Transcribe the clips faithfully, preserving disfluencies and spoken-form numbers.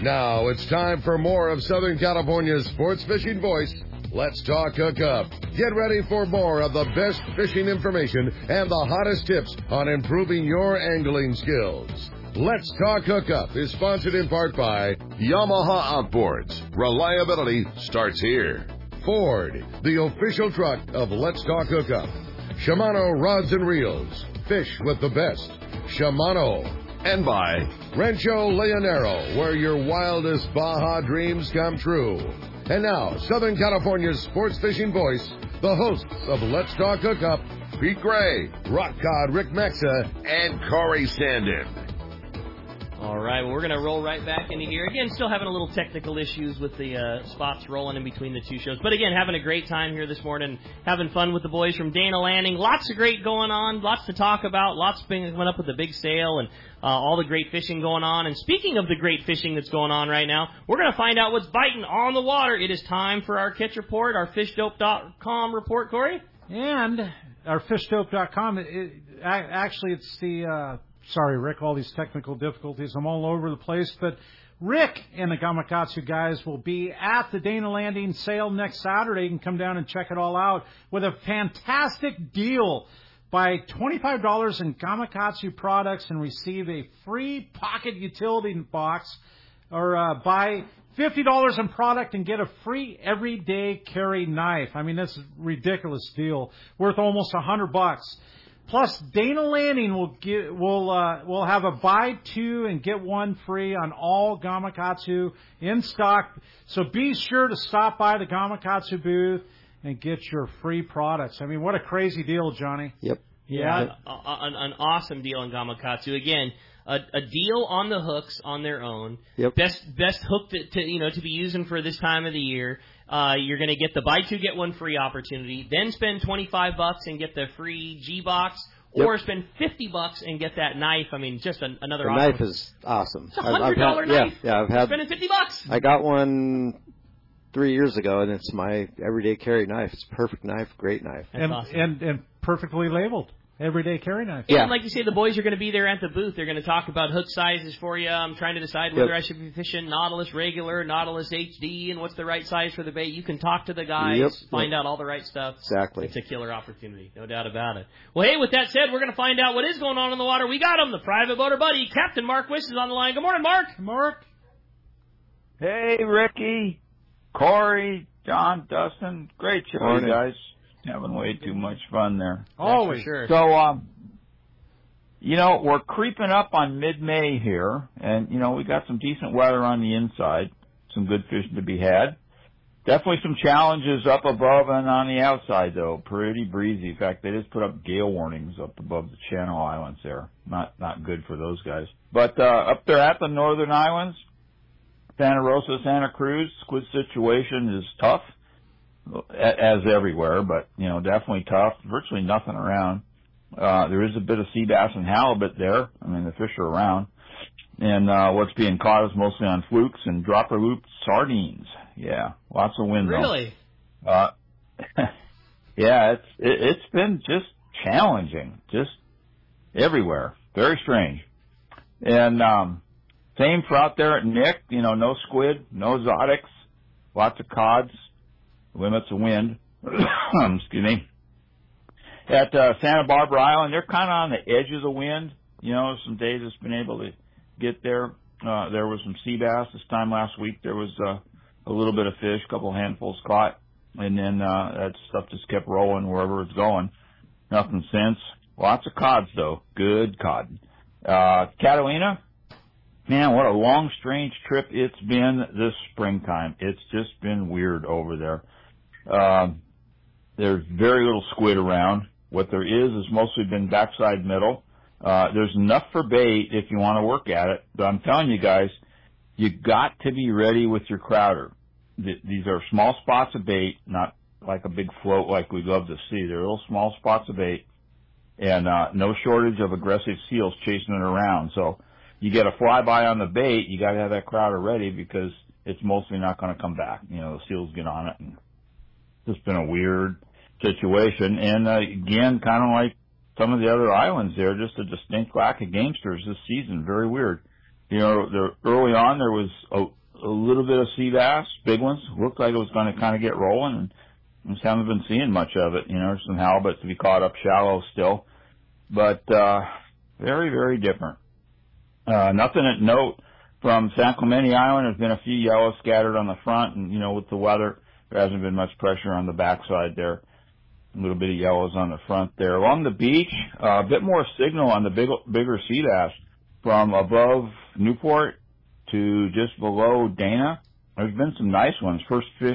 Now it's time for more of Southern California's sports fishing voice. Let's talk hookup. Get ready for more of the best fishing information and the hottest tips on improving your angling skills. Let's Talk Hookup is sponsored in part by Yamaha Outboards. Reliability starts here. Ford, the official truck of Let's Talk Hookup. Shimano Rods and Reels. Fish with the best. Shimano. And by Rancho Leonero, where your wildest Baja dreams come true. And now, Southern California's sports fishing voice, the hosts of Let's Talk Hookup, Pete Gray, Rock Cod Rick Maxa, and Corey Sandin. All right, well, we're going to roll right back into here. Again, still having a little technical issues with the uh, spots rolling in between the two shows. But again, having a great time here this morning, having fun with the boys from Dana Landing. Lots of great going on, lots to talk about, lots coming up with the big sale and uh, all the great fishing going on. And speaking of the great fishing that's going on right now, we're going to find out what's biting on the water. It is time for our catch report, our fish dope dot com report, Corey. And our fish dope dot com, it, it, actually it's the... Uh, Sorry, Rick, all these technical difficulties. I'm all over the place. But Rick and the Gamakatsu guys will be at the Dana Landing sale next Saturday. You can come down and check it all out with a fantastic deal. Buy twenty-five dollars in Gamakatsu products and receive a free pocket utility box. Or uh, buy fifty dollars in product and get a free everyday carry knife. I mean, that's a ridiculous deal. Worth almost one hundred bucks. Plus, Dana Landing will get, will uh, will have a buy two and get one free on all Gamakatsu in stock. So be sure to stop by the Gamakatsu booth and get your free products. I mean, what a crazy deal, Johnny. Yep. Yeah, a, a, an, an awesome deal on Gamakatsu. Again, a, a deal on the hooks on their own. Yep. Best best hook to, to you know to be using for this time of the year. Uh, you're going to get the buy two get one free opportunity. Then spend twenty-five bucks and get the free G box, or yep. spend fifty bucks and get that knife. I mean, just an, another. The awesome. knife is awesome. It's a hundred dollar knife. Yeah, yeah, I've had. Spending fifty bucks. I got one three years ago, and it's my everyday carry knife. It's a perfect knife, great knife, That's and awesome. and and perfectly labeled. Everyday carry knife. Yeah, and like you say, the boys are going to be there at the booth. They're going to talk about hook sizes for you. I'm trying to decide whether yep. I should be fishing Nautilus regular, Nautilus H D, and what's the right size for the bait. You can talk to the guys, yep. find yep. out all the right stuff. Exactly. It's a killer opportunity, no doubt about it. Well, hey, with that said, we're going to find out what is going on in the water. We got him, the private boater buddy, Captain Mark Wiss is on the line. Good morning, Mark. Mark. Hey, Ricky, Corey, John, Dustin. Great show, morning. You guys. Having way too much fun there. Always. Sure. So, um, you know, we're creeping up on mid-May here, and, you know, we got some decent weather on the inside, some good fishing to be had. Definitely some challenges up above and on the outside, though. Pretty breezy. In fact, they just put up gale warnings up above the Channel Islands there. Not not good for those guys. But uh, up there at the Northern Islands, Santa Rosa, Santa Cruz, squid situation is tough, as everywhere, but, you know, definitely tough. Virtually nothing around. Uh, there is a bit of sea bass and halibut there. I mean, the fish are around. And uh, what's being caught is mostly on flukes and dropper loop sardines. Yeah, lots of wind. Really? Uh, yeah, it's it, it's been just challenging, just everywhere. Very strange. And um, same for out there at Nick. You know, no squid, no exotics, lots of cods, limits of wind. Excuse me. At uh, Santa Barbara Island, they're kind of on the edge of the wind. You know, some days it's been able to get there. Uh, there was some sea bass this time last week. There was uh, a little bit of fish, a couple handfuls caught, and then uh, that stuff just kept rolling wherever it's going. Nothing since. Lots of cods, though. Good cod. Uh, Catalina, man, what a long, strange trip it's been this springtime. It's just been weird over there. Um, there's very little squid around. What there is is mostly been backside middle. Uh, there's enough for bait if you want to work at it. But I'm telling you guys, you got to be ready with your crowder. Th- these are small spots of bait, not like a big float like we'd love to see. They're little small spots of bait, and uh, no shortage of aggressive seals chasing it around. So you get a flyby on the bait, you got to have that crowder ready because it's mostly not going to come back. You know, the seals get on it, and it's been a weird situation. And uh, again, kind of like some of the other islands there, just a distinct lack of gamesters this season. Very weird. you know, there, early on there was a, a little bit of sea bass, big ones. Looked like it was going to kind of get rolling, and just haven't been seeing much of it. You know, some halibut to be caught up shallow still, but uh, very, very different. Uh, nothing at note from San Clemente Island. There's been a few yellows scattered on the front, and, you know, with the weather, there hasn't been much pressure on the backside there. A little bit of yellows on the front there. Along the beach, uh, a bit more signal on the big, bigger sea bass from above Newport to just below Dana. There's been some nice ones. First fish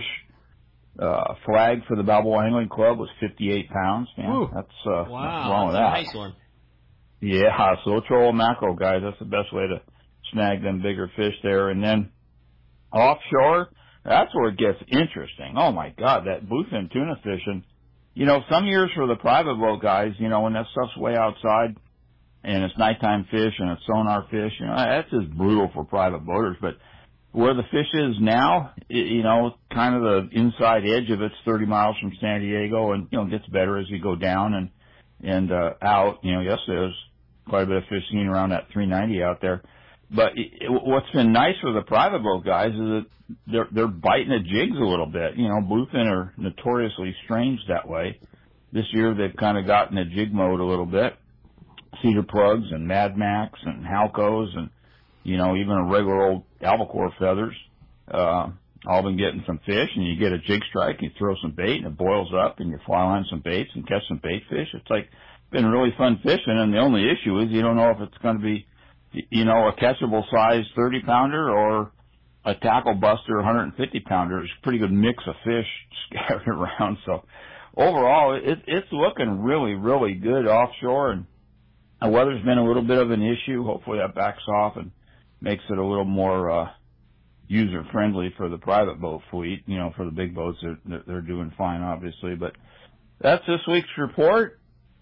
uh, flag for the Balboa Angling Club was fifty-eight pounds. Man, Ooh. that's uh, wow, what's wrong with that's that. a nice one. Yeah, so troll mackerel, guys. That's the best way to snag them bigger fish there. And then offshore, that's where it gets interesting. Oh, my God, that bluefin tuna fishing. You know, some years for the private boat guys, you know, when that stuff's way outside and it's nighttime fish and it's sonar fish, you know, that's just brutal for private boaters. But where the fish is now, it, you know, kind of the inside edge of it's thirty miles from San Diego, and, you know, it gets better as you go down and, and uh, out. You know, yesterday there was quite a bit of fish seen around that three ninety out there. But it, it, what's been nice for the private boat guys is that they're they're biting at jigs a little bit. You know, bluefin are notoriously strange that way. This year they've kind of gotten a jig mode a little bit. Cedar plugs and Mad Max and Halcos and, you know, even a regular old albacore feathers. Uh, all been getting some fish, and you get a jig strike, you throw some bait, and it boils up, and you fly line some baits and catch some bait fish. It's like been really fun fishing, and the only issue is you don't know if it's going to be, you know, a catchable size thirty pounder or a tackle buster one hundred fifty pounder. It's a pretty good mix of fish scattered around. So overall, it, it's looking really, really good offshore, and the weather's been a little bit of an issue. Hopefully that backs off and makes it a little more uh, user-friendly for the private boat fleet. You know, for the big boats, they're, they're doing fine, obviously. But that's this week's report.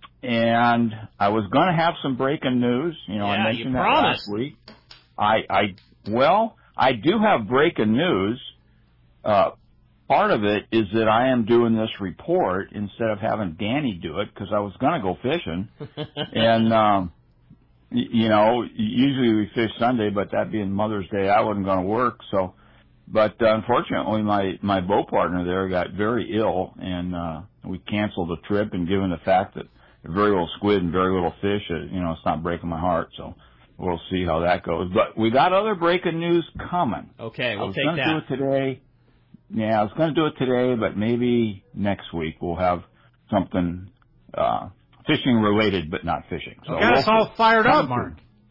And I was going to have some breaking news. You know, yeah, I mentioned you that promised. last week. I, I, well, I do have breaking news. Uh, part of it is that I am doing this report instead of having Danny do it, because I was going to go fishing. and, um, y- you know, usually we fish Sunday, but that being Mother's Day, I wasn't going to work. So, but uh, unfortunately, my, my boat partner there got very ill, and uh, we canceled the trip. And given the fact that very little squid and very little fish, you know, it's not breaking my heart. So we'll see how that goes. But we got other breaking news coming. Okay, we'll I was take gonna that. do it today. Yeah, I was going to do it today, but maybe next week we'll have something uh, fishing related, but not fishing. So you got us we'll, all fired up, Mark.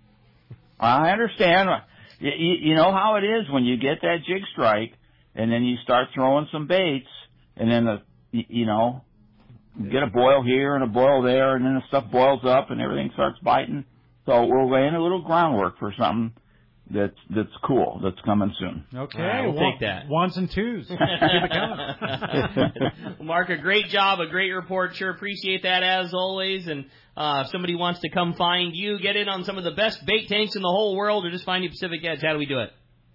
I understand. You, you know how it is when you get that jig strike, and then you start throwing some baits, and then the you know. get a boil here and a boil there, and then the stuff boils up and everything starts biting. So we're laying a little groundwork for something that's that's cool, that's coming soon. Okay, right, we'll one, take that. Ones and twos. Keep it coming. Mark, a great job, a great report. Sure appreciate that as always. And uh, if somebody wants to come find you, get in on some of the best bait tanks in the whole world, or just find you Pacific Edge, how do we do it?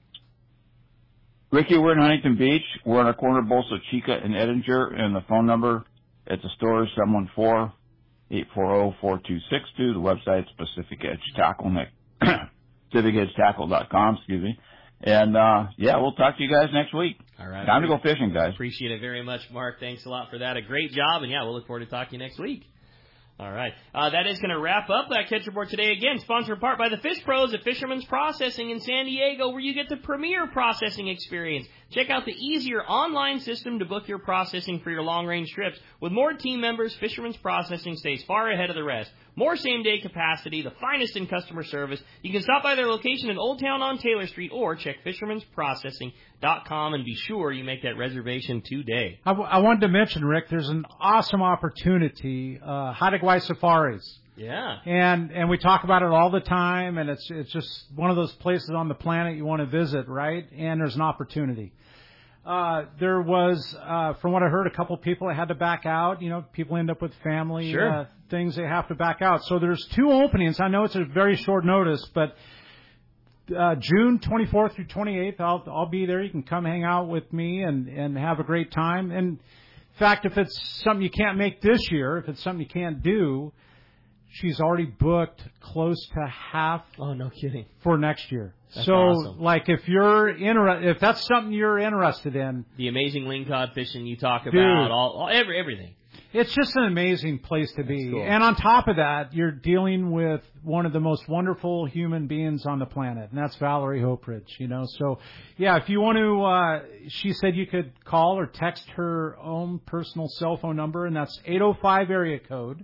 Ricky, we're in Huntington Beach. We're on our corner of Bolsa Chica and Edinger, and the phone number at the store is seven one four, eight four zero, four two six two. The website's Pacific Edge Tackle, Pacific Edge Tackle dot com, excuse me. And, uh, yeah, we'll talk to you guys next week. All right. Time to go fishing, guys. Appreciate it very much, Mark. Thanks a lot for that. A great job. And, yeah, we'll look forward to talking to you next week. All right. Uh, that is going to wrap up that Catch Report today. Again, sponsored in part by the Fish Pros at Fisherman's Processing in San Diego, where you get the premier processing experience. Check out the easier online system to book your processing for your long-range trips. With more team members, Fisherman's Processing stays far ahead of the rest. More same-day capacity, the finest in customer service. You can stop by their location in Old Town on Taylor Street or check fishermans processing dot com and be sure you make that reservation today. I, w- I wanted to mention, Rick, there's an awesome opportunity, uh, Haida Gwaii Safaris. Yeah. And and we talk about it all the time, and it's it's just one of those places on the planet you want to visit, right? And there's an opportunity. Uh, there was, uh, from what I heard, a couple people that had to back out. You know, people end up with family Sure. uh, things they have to back out. So there's two openings. I know it's a very short notice, but uh, June twenty-fourth through twenty-eighth, I'll I'll be there. You can come hang out with me and, and have a great time. And in fact, if it's something you can't make this year, if it's something you can't do, she's already booked close to half Oh, no kidding. for next year. That's so, awesome. like, if you're inter- if that's something you're interested in, the amazing lingcod fishing you talk about, Dude. all, all every, everything. It's just an amazing place to be. Cool. And on top of that, you're dealing with one of the most wonderful human beings on the planet, and that's Valerie Hopridge, you know. So, yeah, if you want to, uh, she said you could call or text her own personal cell phone number, and that's eight oh five area code,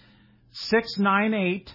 six nine eight,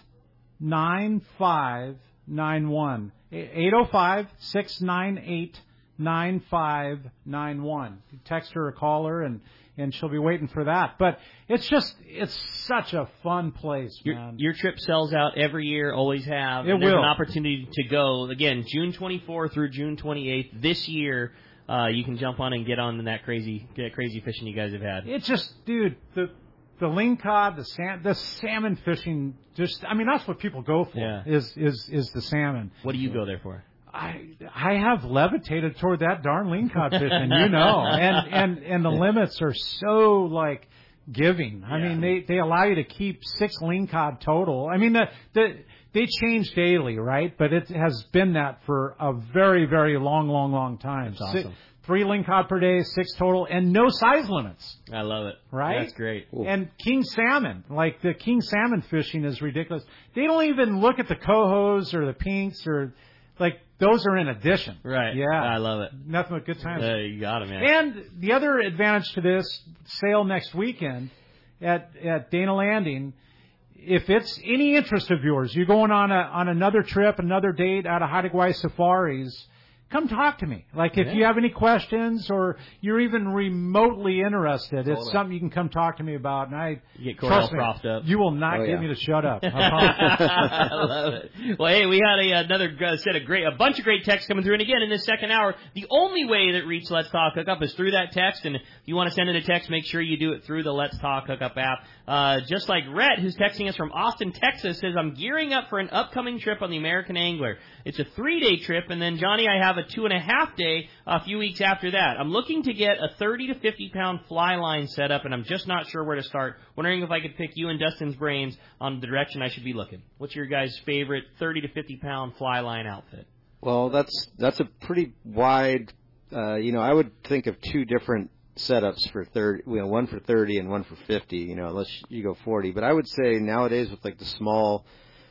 nine five nine one. eight oh five, six nine eight, nine five nine one. You text her or call her, and and she'll be waiting for that. But it's just, it's such a fun place, your, man. Your trip sells out every year, always have. It and there's will. an opportunity to go, again, June twenty-fourth through June twenty-eighth. This year, uh, you can jump on and get on that crazy that crazy fishing you guys have had. It's just, dude, the the lingcod, the sal- the salmon fishing, just, I mean, that's what people go for, Yeah. is, is, is the salmon. What do you go there for? I I have levitated toward that darn lingcod fishing, you know, and and and the limits are so like giving. I Yeah. mean, they they allow you to keep six lingcod total. I mean, the the they change daily, right? But it has been that for a very very long long long time. That's awesome. Si- Three lingcod per day, six total, and no size limits. I love it. Right? That's great. And king salmon, like the king salmon fishing is ridiculous. They don't even look at the cohos or the pinks or, like, those are in addition. Right. Yeah. I love it. Nothing but good times. Uh, you got it, man. And the other advantage to this sale next weekend at at Dana Landing, if it's any interest of yours, you're going on a on another trip, another date out of Haida Gwaii Safaris, come talk to me. Like, if Yeah. you have any questions or you're even remotely interested, Totally. it's something you can come talk to me about. And I You get trust Cordell me, propped up. you will not Oh, get yeah. me to shut up. I promise. I love it. Well, hey, we had a, another uh, set of great, a bunch of great texts coming through. And again, in this second hour, the only way that reach Let's Talk Hookup is through that text. And if you want to send in a text, make sure you do it through the Let's Talk Hookup app. Uh, just like Rhett, who's texting us from Austin, Texas, says, I'm gearing up for an upcoming trip on the American Angler. It's a three-day trip, and then, Johnny, I have a two-and-a-half day a few weeks after that. I'm looking to get a thirty to fifty pound fly line set up, and I'm just not sure where to start. Wondering if I could pick you and Dustin's brains on the direction I should be looking. What's your guys' favorite thirty to fifty pound fly line outfit? Well, that's that's a pretty wide. Uh, you know, I would think of two different setups for thirty. You know, one for thirty and one for fifty. You know, unless you go forty. But I would say nowadays with like the small,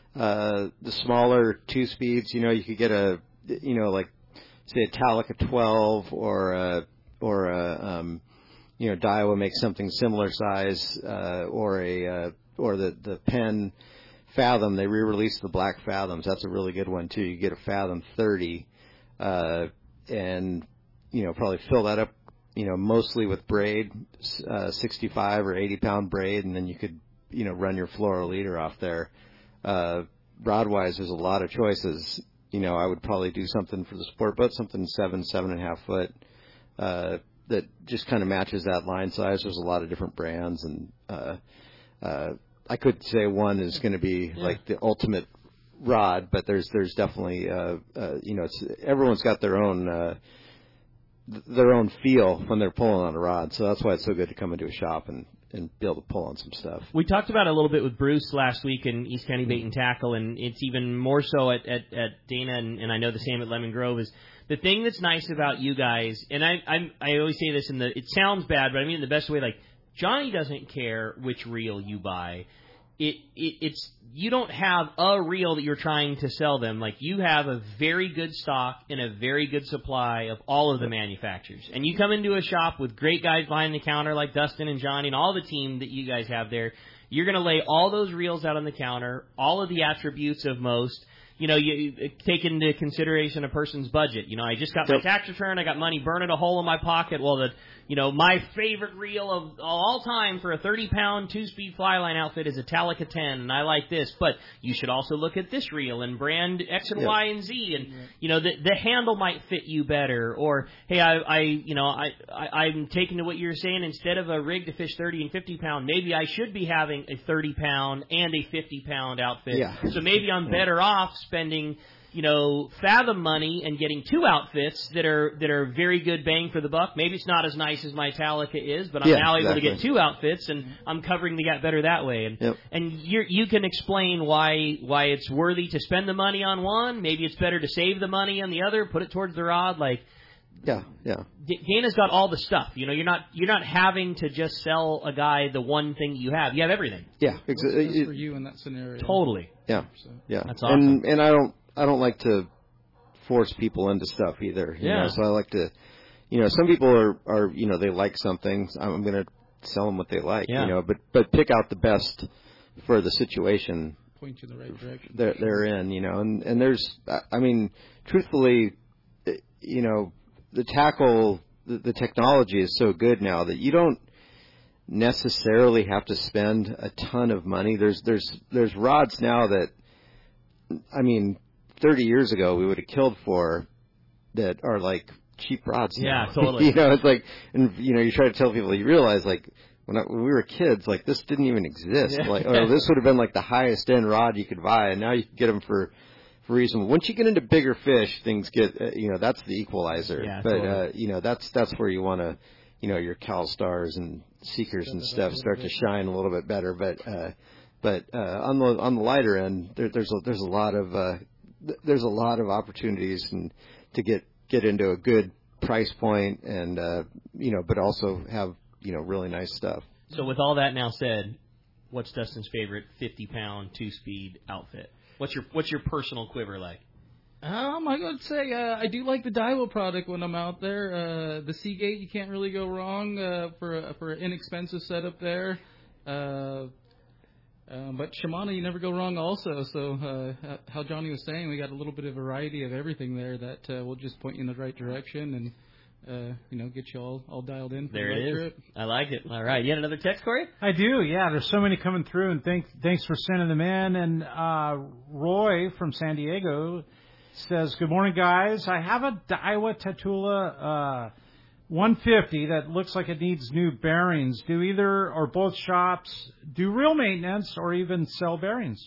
uh, the smaller two speeds. You know, you could get a, you know, like say a Talica twelve or a, or a, um, you know, Daiwa makes something similar size, uh, or a uh, or the the Penn Fathom. They re-released the Black Fathoms. That's a really good one too. You get a Fathom thirty, uh, and you know, probably fill that up, you know, mostly with braid, uh, sixty-five or eighty pound braid, and then you could, you know, run your floral leader off there. Uh, rod-wise, there's a lot of choices. You know, I would probably do something for the sport boat, something seven, seven and a half foot, uh, that just kind of matches that line size. There's a lot of different brands, and, uh, uh, I could say one is going to be Yeah. like the ultimate rod, but there's, there's definitely, uh, uh, you know, it's, everyone's got their own, uh, their own feel when they're pulling on a rod. So that's why it's so good to come into a shop and, and be able to pull on some stuff. We talked about it a little bit with Bruce last week in East County Bait and Tackle, and it's even more so at, at, at Dana, and, and I know the same at Lemon Grove, is the thing that's nice about you guys, and I I'm, I always say this in the, it sounds bad, but I mean in the best way, like, Johnny doesn't care which reel you buy. It, it it's you don't have a reel that you're trying to sell them. Like, you have a very good stock and a very good supply of all of the manufacturers. And you come into a shop with great guys behind the counter like Dustin and Johnny and all the team that you guys have there. You're going to lay all those reels out on the counter, all of the attributes of most. You know, you take into consideration a person's budget. You know, I just got my tax return. I got money burning a hole in my pocket. Well, the, you know, my favorite reel of all time for a thirty pound two-speed fly line outfit is a Talica ten, and I like this. But you should also look at this reel and brand X and Yep. Y and Z, and you know, the the handle might fit you better. Or hey, I, I you know, I, I I'm taking to what you're saying. Instead of a rig to fish thirty and fifty pound, maybe I should be having a thirty pound and a fifty pound outfit. Yeah. So maybe I'm better off spending, you know, Fathom money and getting two outfits that are that are very good bang for the buck. Maybe it's not as nice as my Metallica is, but I'm yeah, now able exactly. to get two outfits, and I'm covering the gap better that way. And yep. and you you can explain why why it's worthy to spend the money on one. Maybe it's better to save the money on the other, put it towards the rod. Like, yeah, yeah. Dana's got all the stuff. You know, you're not you're not having to just sell a guy the one thing you have. You have everything. Yeah, exactly. What's best for you in that scenario? Totally. Yeah, So. yeah. That's awesome. And and I don't I don't like to force people into stuff either. You Yeah. know? So I like to, you know, some people are, are you know, they like something. I'm going to sell them what they like. Yeah. You know, but but pick out the best for the situation. Point you in the right direction. They're they're in. You know, and and there's I mean, truthfully, you know, the tackle the, the technology is so good now that you don't necessarily have to spend a ton of money. There's there's there's rods now that, I mean, thirty years ago we would have killed for that are like cheap rods now. Yeah, totally. You know, it's like, and you know, you try to tell people, you realize like when, I, when we were kids, like this didn't even exist. Yeah. Like, or this would have been like the highest end rod you could buy, and now you can get them for for reasonable. Once you get into bigger fish, things get, uh, you know, that's the equalizer. Yeah, but totally. uh, you know, that's that's where you want to, you know, your Cal Stars and Seekers and stuff start to shine a little bit better. But uh, but uh, on the on the lighter end, there, there's a, there's a lot of uh, th- there's a lot of opportunities and to get get into a good price point and uh, you know, but also have, you know, really nice stuff. So with all that now said, what's Dustin's favorite fifty pound two speed outfit? What's your what's your personal quiver like? Um, I would say uh, I do like the Daiwa product when I'm out there. Uh, the Seagate, you can't really go wrong uh, for a, for an inexpensive setup there. Uh, uh, but Shimano, you never go wrong also. So uh, how Johnny was saying, we got a little bit of variety of everything there that uh, will just point you in the right direction and uh, you know, get you all, all dialed in for There the right it is. trip. I like it. All right, you had another text, Corey? I do, yeah. There's so many coming through, and thank, thanks for sending them in. And uh, Roy from San Diego says, good morning, guys. I have a Daiwa Tatula uh, one fifty that looks like it needs new bearings. Do either or both shops do real maintenance or even sell bearings?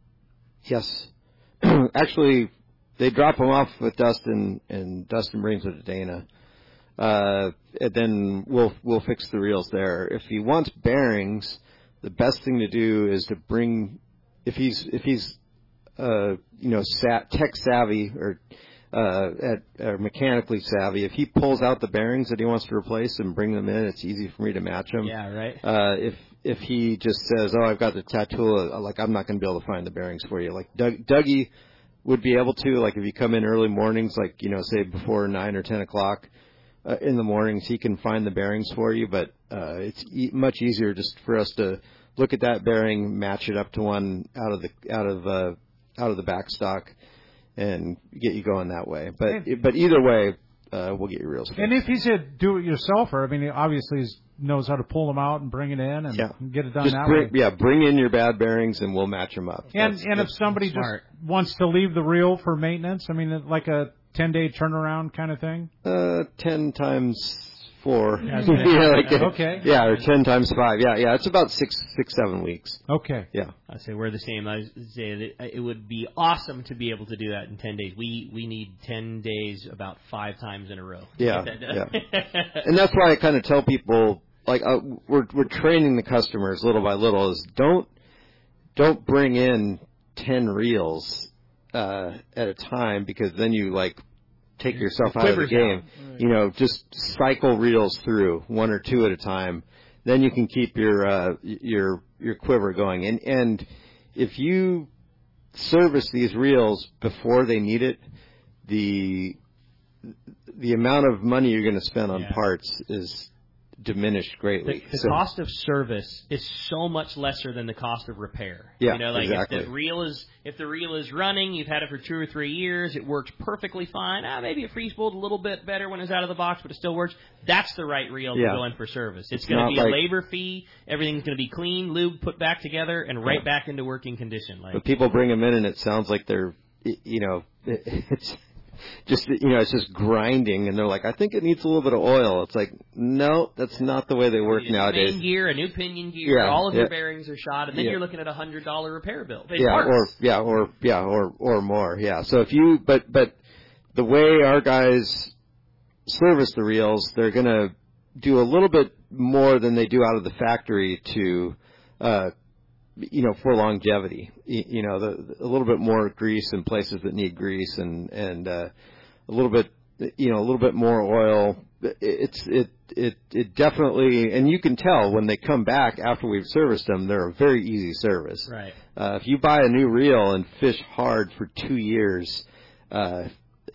Yes. Actually, they drop them off with Dustin, and Dustin brings them to Dana. Uh, and then we'll we'll fix the reels there. If he wants bearings, the best thing to do is to bring, if he's if he's uh, you know sa- tech savvy or uh, at or mechanically savvy, if he pulls out the bearings that he wants to replace and bring them in, it's easy for me to match them. Yeah, right. Uh, if if he just says, oh, I've got the Tatula, like I'm not going to be able to find the bearings for you. Like Doug, Dougie would be able to, like if you come in early mornings, like you know say before nine or ten o'clock. Uh, in the mornings, he can find the bearings for you, but uh, it's e- much easier just for us to look at that bearing, match it up to one out of the out of uh, out of the back stock, and get you going that way. But And, but either way, uh, we'll get you reels fixed. And if he's a do-it-yourselfer, I mean, he obviously knows how to pull them out and bring it in and yeah. get it done just that bring, way. Yeah, bring in your bad bearings, and we'll match them up. And That's, and if that's somebody smart. just wants to leave the reel for maintenance, I mean, like a ten-day turnaround kind of thing? uh, ten times four. Yeah, yeah, like, okay. Yeah, or ten times five. Yeah, yeah. It's about six, six, seven weeks. Okay. Yeah. I say we're the same. I say that it would be awesome to be able to do that in ten days. We we need ten days about five times in a row. Yeah, yeah. And that's why I kind of tell people, like, uh, we're we're training the customers little by little. Is don't don't bring in ten reels uh, at a time, because then you like take yourself out of the game. Right. You know, just cycle reels through one or two at a time. Then you can keep your uh, your your quiver going. And and if you service these reels before they need it, the the amount of money you're going to spend on Yeah. parts is diminished greatly. The, the So- cost of service is so much lesser than the cost of repair. Yeah, you know, like exactly. if the reel is if the reel is running, you've had it for two or three years, it works perfectly fine. Ah, maybe it free spooled a little bit better when it's out of the box, but it still works. That's the right reel Yeah. to go in for service. It's, It's going not to be a like- labor fee. Everything's going to be clean, lube, put back together, and right back into working condition. Like But people bring them in, and it sounds like they're, y- you know, it, it's just, you know, it's just grinding, and they're like, I think it needs a little bit of oil. It's like, no, that's not the way they work a nowadays. Main gear, a new pinion gear, Yeah, all of yeah. your bearings are shot, and then Yeah. you're looking at a hundred dollar repair bill. They Yeah, parts. or yeah, or yeah, or or more. Yeah. So if you, but but the way our guys service the reels, they're gonna do a little bit more than they do out of the factory to, uh, you know, for longevity. You, you know, the, a little bit more grease in places that need grease, and and uh, a little bit, you know, a little bit more oil. It's it it it definitely, and you can tell when they come back after we've serviced them, they're a very easy service. Right. Uh, if you buy a new reel and fish hard for two years, uh,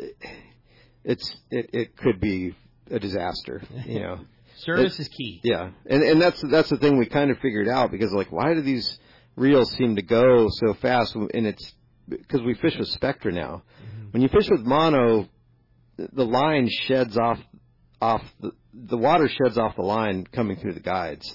it's it, it could be a disaster. You know, Service it, is key. Yeah, and and that's that's the thing we kind of figured out, because like, why do these reels seem to go so fast? And it's because we fish with Spectra now. Mm-hmm. When you fish with mono, the line sheds off off the, the water sheds off the line coming through the guides.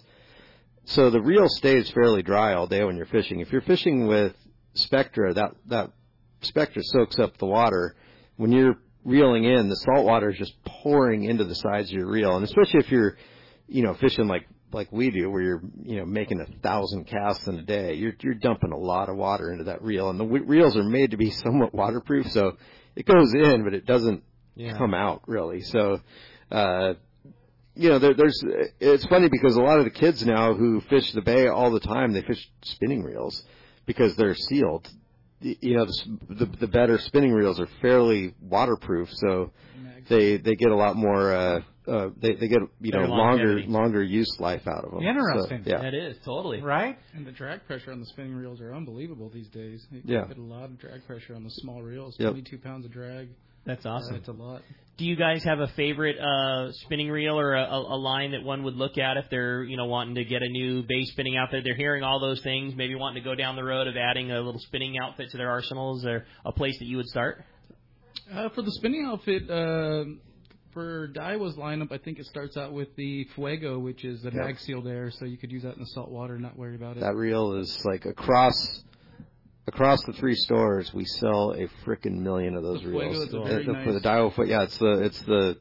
So the reel stays fairly dry all day when you're fishing. If you're fishing with Spectra, that that Spectra soaks up the water. When you're reeling in, the salt water is just pouring into the sides of your reel, and especially if you're, you know, fishing like like we do, where you're, you know, making a thousand casts in a day, you're you're dumping a lot of water into that reel, and the w- reels are made to be somewhat waterproof, so it goes in, but it doesn't yeah. come out really. So. Uh, you know, there, there's, it's funny because a lot of the kids now who fish the bay all the time, they fish spinning reels because they're sealed. You know, the, the, the better spinning reels are fairly waterproof, so they, they get a lot more, uh, uh, they, they get, you know, longer, longer use life out of them. Interesting. So, yeah. That is, totally. Right? And the drag pressure on the spinning reels are unbelievable these days. You yeah. get a lot of drag pressure on the small reels, yep. twenty-two pounds of drag. That's awesome. That's a lot. Do you guys have a favorite uh, spinning reel or a, a line that one would look at if they're, you know, wanting to get a new bay spinning outfit? They're hearing all those things, maybe wanting to go down the road of adding a little spinning outfit to their arsenal. Is there a place that you would start? Uh, for the spinning outfit, uh, for Daiwa's lineup, I think it starts out with the Fuego, which is the yep. mag sealed air, so you could use that in the salt water and not worry about it. That reel is like across... Across the three stores, we sell a frickin' million of those the reels. Fuego is a very the, nice. For the Daiwa, yeah, it's the it's the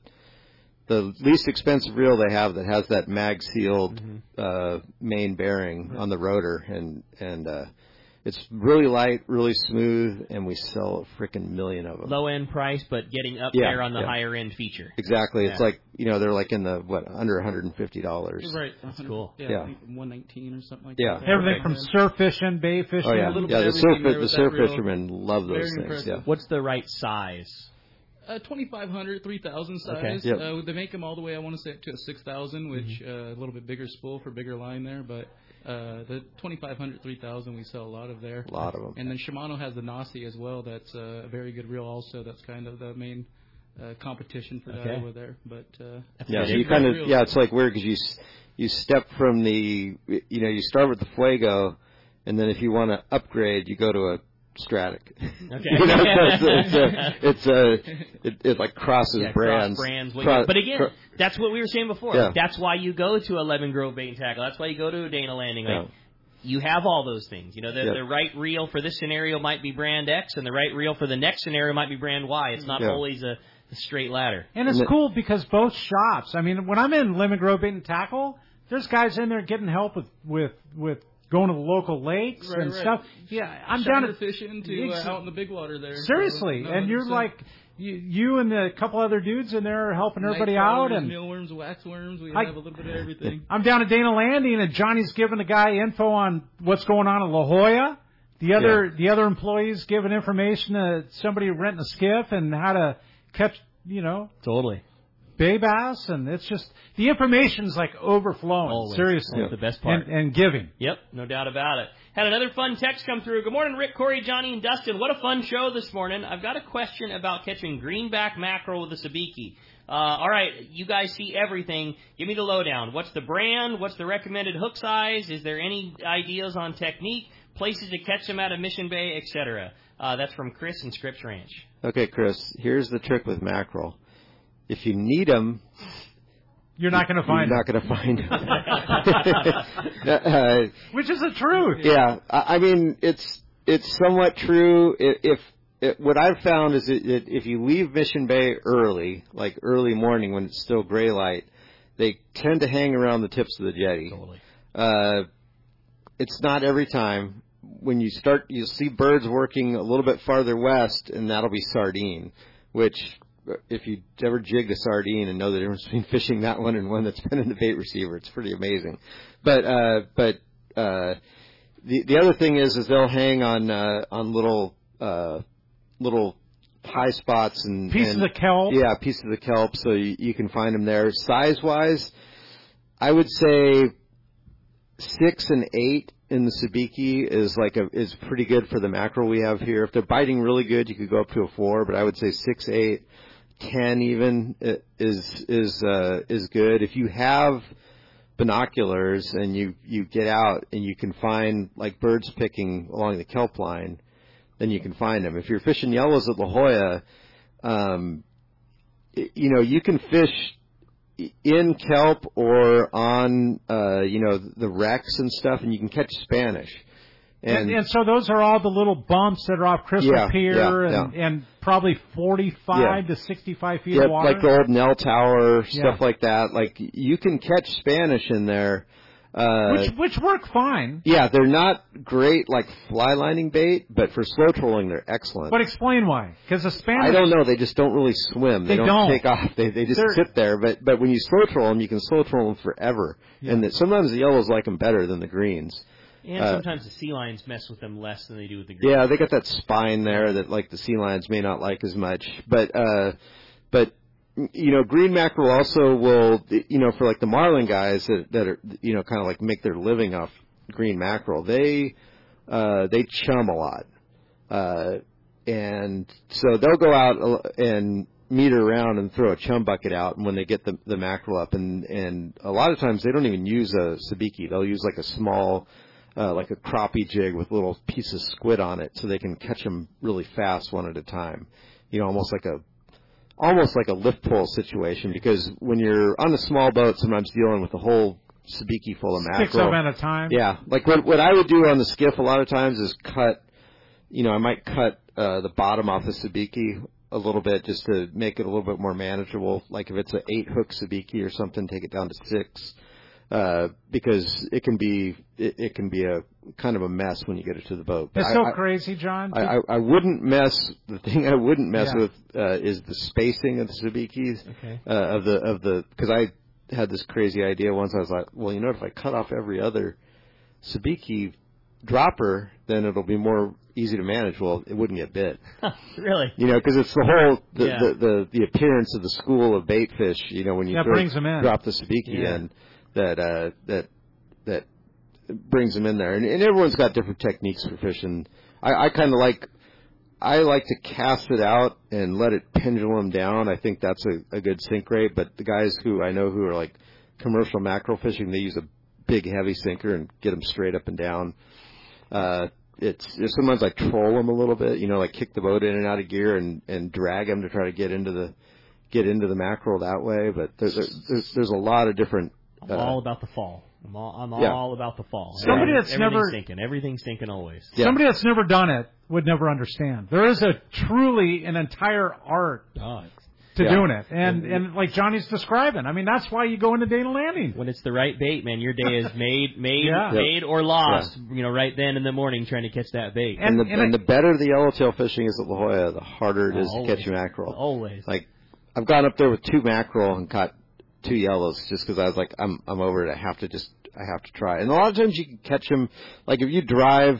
the least expensive reel they have that has that mag sealed mm-hmm. uh, main bearing right. on the rotor, and and uh, it's really light, really smooth, and we sell a frickin' million of them. Low end price, but getting up yeah, there on the yeah. higher end feature. Exactly, yeah. it's like, you know, they're like in the what under one hundred and fifty dollars. Right, that's cool. Yeah, yeah. I think one nineteen or something like yeah. that. Everything from surf fishing, bay fishing. Oh yeah, a little yeah. bit The surf there the with surf that reel. fishermen love those Very things. impressive. Yeah. What's the right size? Uh, twenty-five hundred, three thousand size. Okay. Yep. Uh, they make them all the way, I want to say, up to a six thousand, which Mm-hmm. uh, a little bit bigger spool for bigger line there. But uh, the twenty-five hundred, three thousand, we sell a lot of there. A lot of them. And then Shimano has the Nasi as well. That's uh, a very good reel also. That's kind of the main uh, competition for Okay. Daiwa there. But uh, yeah, so yeah, you kind of reels. yeah, it's like weird because you s- you step from the, you know, you start with the Fuego, and then if you want to upgrade, you go to a Stratic. Okay. You know, so it's a, it's a it, it like crosses yeah, brands. Cross brands. Cro- but again, cro- that's what we were saying before. Yeah. That's why you go to a Lemon Grove Bait and Tackle. That's why you go to a Dana Landing. Like, Yeah. you have all those things. You know, the, Yep. the right reel for this scenario might be brand X, and the right reel for the next scenario might be brand Y. It's not Yeah. always a, a straight ladder. And it's And it- cool because both shops, I mean, when I'm in Lemon Grove Bait and Tackle, there's guys in there getting help with, with, with going to the local lakes Right, and right. stuff. Yeah, I'm Shiner down at fishing to uh, Ex- out in the big water there. Seriously, So, no, and you're one hundred percent. like, you, you and a couple other dudes in there are helping everybody Night out. crawlers, And mealworms, waxworms. We I- have a little bit of everything. I'm down at Dana Landing, and Johnny's giving the guy info on what's going on in La Jolla. The other Yeah. the other employees giving information to somebody renting a skiff and how to catch, you know, Totally. bay bass, and it's just the information's like overflowing. Always. Seriously, That's the best part. and, and giving. Yep, no doubt about it. Had another fun text come through. Good morning, Rick, Corey, Johnny, and Dustin. What a fun show this morning. I've got a question about catching greenback mackerel with a sabiki. Uh, all right, you guys see everything. Give me the lowdown. What's the brand? What's the recommended hook size? Is there any ideas on technique, places to catch them out of Mission Bay, et cetera? Uh, that's from Chris in Scripps Ranch. Okay, Chris, here's the trick with mackerel. If you need them, You're not going to find you're it. not going to find them. uh, Which is the truth. Yeah, I I mean, it's it's somewhat true. I- If it, what I've found is that it, if you leave Mission Bay early, like early morning when it's still gray light, they tend to hang around the tips of the jetty. Totally. Uh, it's not every time. When you start, you'll see birds working a little bit farther west, and that'll be sardine, which if you ever jigged a sardine and know the difference between fishing that one and one that's been in the bait receiver, it's pretty amazing. But uh, but uh, the the other thing is is they'll hang on uh, on little uh, little high spots and pieces and, of kelp. Yeah, pieces of kelp, so you, you can find them there. Size wise, I would say six and eight in the sabiki is like a is pretty good for the mackerel we have here. If they're biting really good, you could go up to a four, but I would say six, eight, ten even is is uh, is good. If you have binoculars and you you get out and you can find like birds picking along the kelp line, then you can find them. If you're fishing yellows at La Jolla, um, you know you can fish in kelp or on, uh, you know, the wrecks and stuff, and you can catch Spanish. And, and, and so those are all the little bumps that are off Crystal yeah, Pier yeah, and, yeah. and probably forty-five yeah. to sixty-five feet yeah, of water. like the old Nell Tower, stuff yeah. like that. Like, you can catch Spanish in there. Uh, which which work fine. Yeah, they're not great like fly lining bait, but for slow trolling they're excellent. But explain why. Because the Spanish... I don't know. They just don't really swim. They, they don't, don't take off. They they just they're, sit there. But but when you slow troll them, you can slow troll them forever. Yeah. And the, sometimes the yellows like them better than the greens. And uh, sometimes the sea lions mess with them less than they do with the greens. Yeah, they got that spine there that like the sea lions may not like as much. But uh, but you know, green mackerel also will, you know, for like the marlin guys that that are, you know, kind of like make their living off green mackerel. They uh, they chum a lot, uh, and so they'll go out and meter around and throw a chum bucket out, and when they get the the mackerel up, and and a lot of times they don't even use a sabiki. They'll use like a small, uh, like a crappie jig with little pieces of squid on it, so they can catch them really fast one at a time. You know, almost like a almost like a lift pole situation, because when you're on a small boat, sometimes dealing with a whole sabiki full of mackerel. Six of them at a time. Yeah, like what what I would do on the skiff a lot of times is cut, you know, I might cut uh, the bottom off the sabiki a little bit just to make it a little bit more manageable. Like if it's an eight hook sabiki or something, take it down to six. Uh, because it can be it, it can be a kind of a mess when you get it to the boat. It's I, so I, crazy, John. I, I, I wouldn't mess. The thing I wouldn't mess yeah. with uh, is the spacing of the sabikis. Okay. Uh, of the of the because I had this crazy idea once. I was like, well, you know, if I cut off every other sabiki dropper, then it'll be more easy to manage. Well, it wouldn't get bit. Really? You know, because it's the whole the, Yeah. the, the the appearance of the school of bait fish. You know, when you Yeah, throw, brings them in. drop the sabiki Yeah. in, that uh, that that brings them in there. And, and everyone's got different techniques for fishing. I, I kind of like I like to cast it out and let it pendulum down. I think that's a, a good sink rate. But the guys who I know who are like commercial mackerel fishing, they use a big heavy sinker and get them straight up and down. Uh, it's, it's sometimes I troll them a little bit, you know, like kick the boat in and out of gear and, and drag them to try to get into the get into the mackerel that way. But there's there's, there's a lot of different. I'm uh, all about the fall. I'm all, I'm Yeah. all about the fall. Somebody Everything- that's everything's never- stinking. Everything's stinking always. Yeah. Somebody that's never done it would never understand. There is a truly an entire art Oh, it's, to Yeah. doing it, and and like Johnny's describing, I mean that's why you go into Dana Landing. when it's the right bait, man, your day is made, made, Yeah. made or lost. You know, right then in the morning, trying to catch that bait. And, And- the, and and I- the better the yellowtail fishing is at La Jolla, the harder it is Oh, to catch your mackerel. Always. Like, I've gone up there with two mackerel and caught two yellows just because I was like, I'm I'm over it. I have to just I have to try. And a lot of times you can catch them. Like if you drive,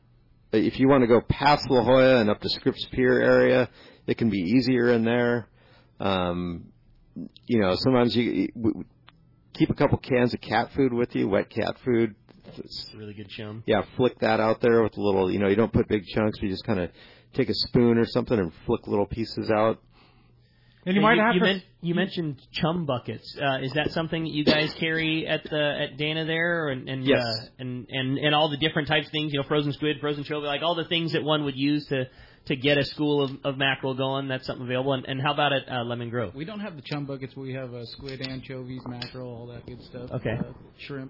if you want to go past La Jolla and up to Scripps Pier area, it can be easier in there. Um, you know, sometimes you, you keep a couple cans of cat food with you, wet cat food. It's a really good chum. Yeah, flick that out there with a little. You know, you don't put big chunks. But you just kind of take a spoon or something and flick little pieces out. And you Hey, might you, have you, to. men- you mentioned chum buckets. Uh, is that something that you guys carry at the at Dana there, and and, Yes. uh, and and and all the different types of things? You know, frozen squid, frozen trophy, like all the things that one would use to to get a school of, of mackerel going. That's something available. And, and how about at uh, Lemon We Grove? don't have the chum buckets, but we have uh, squid, anchovies, mackerel, all that good stuff. Okay. Uh, shrimp.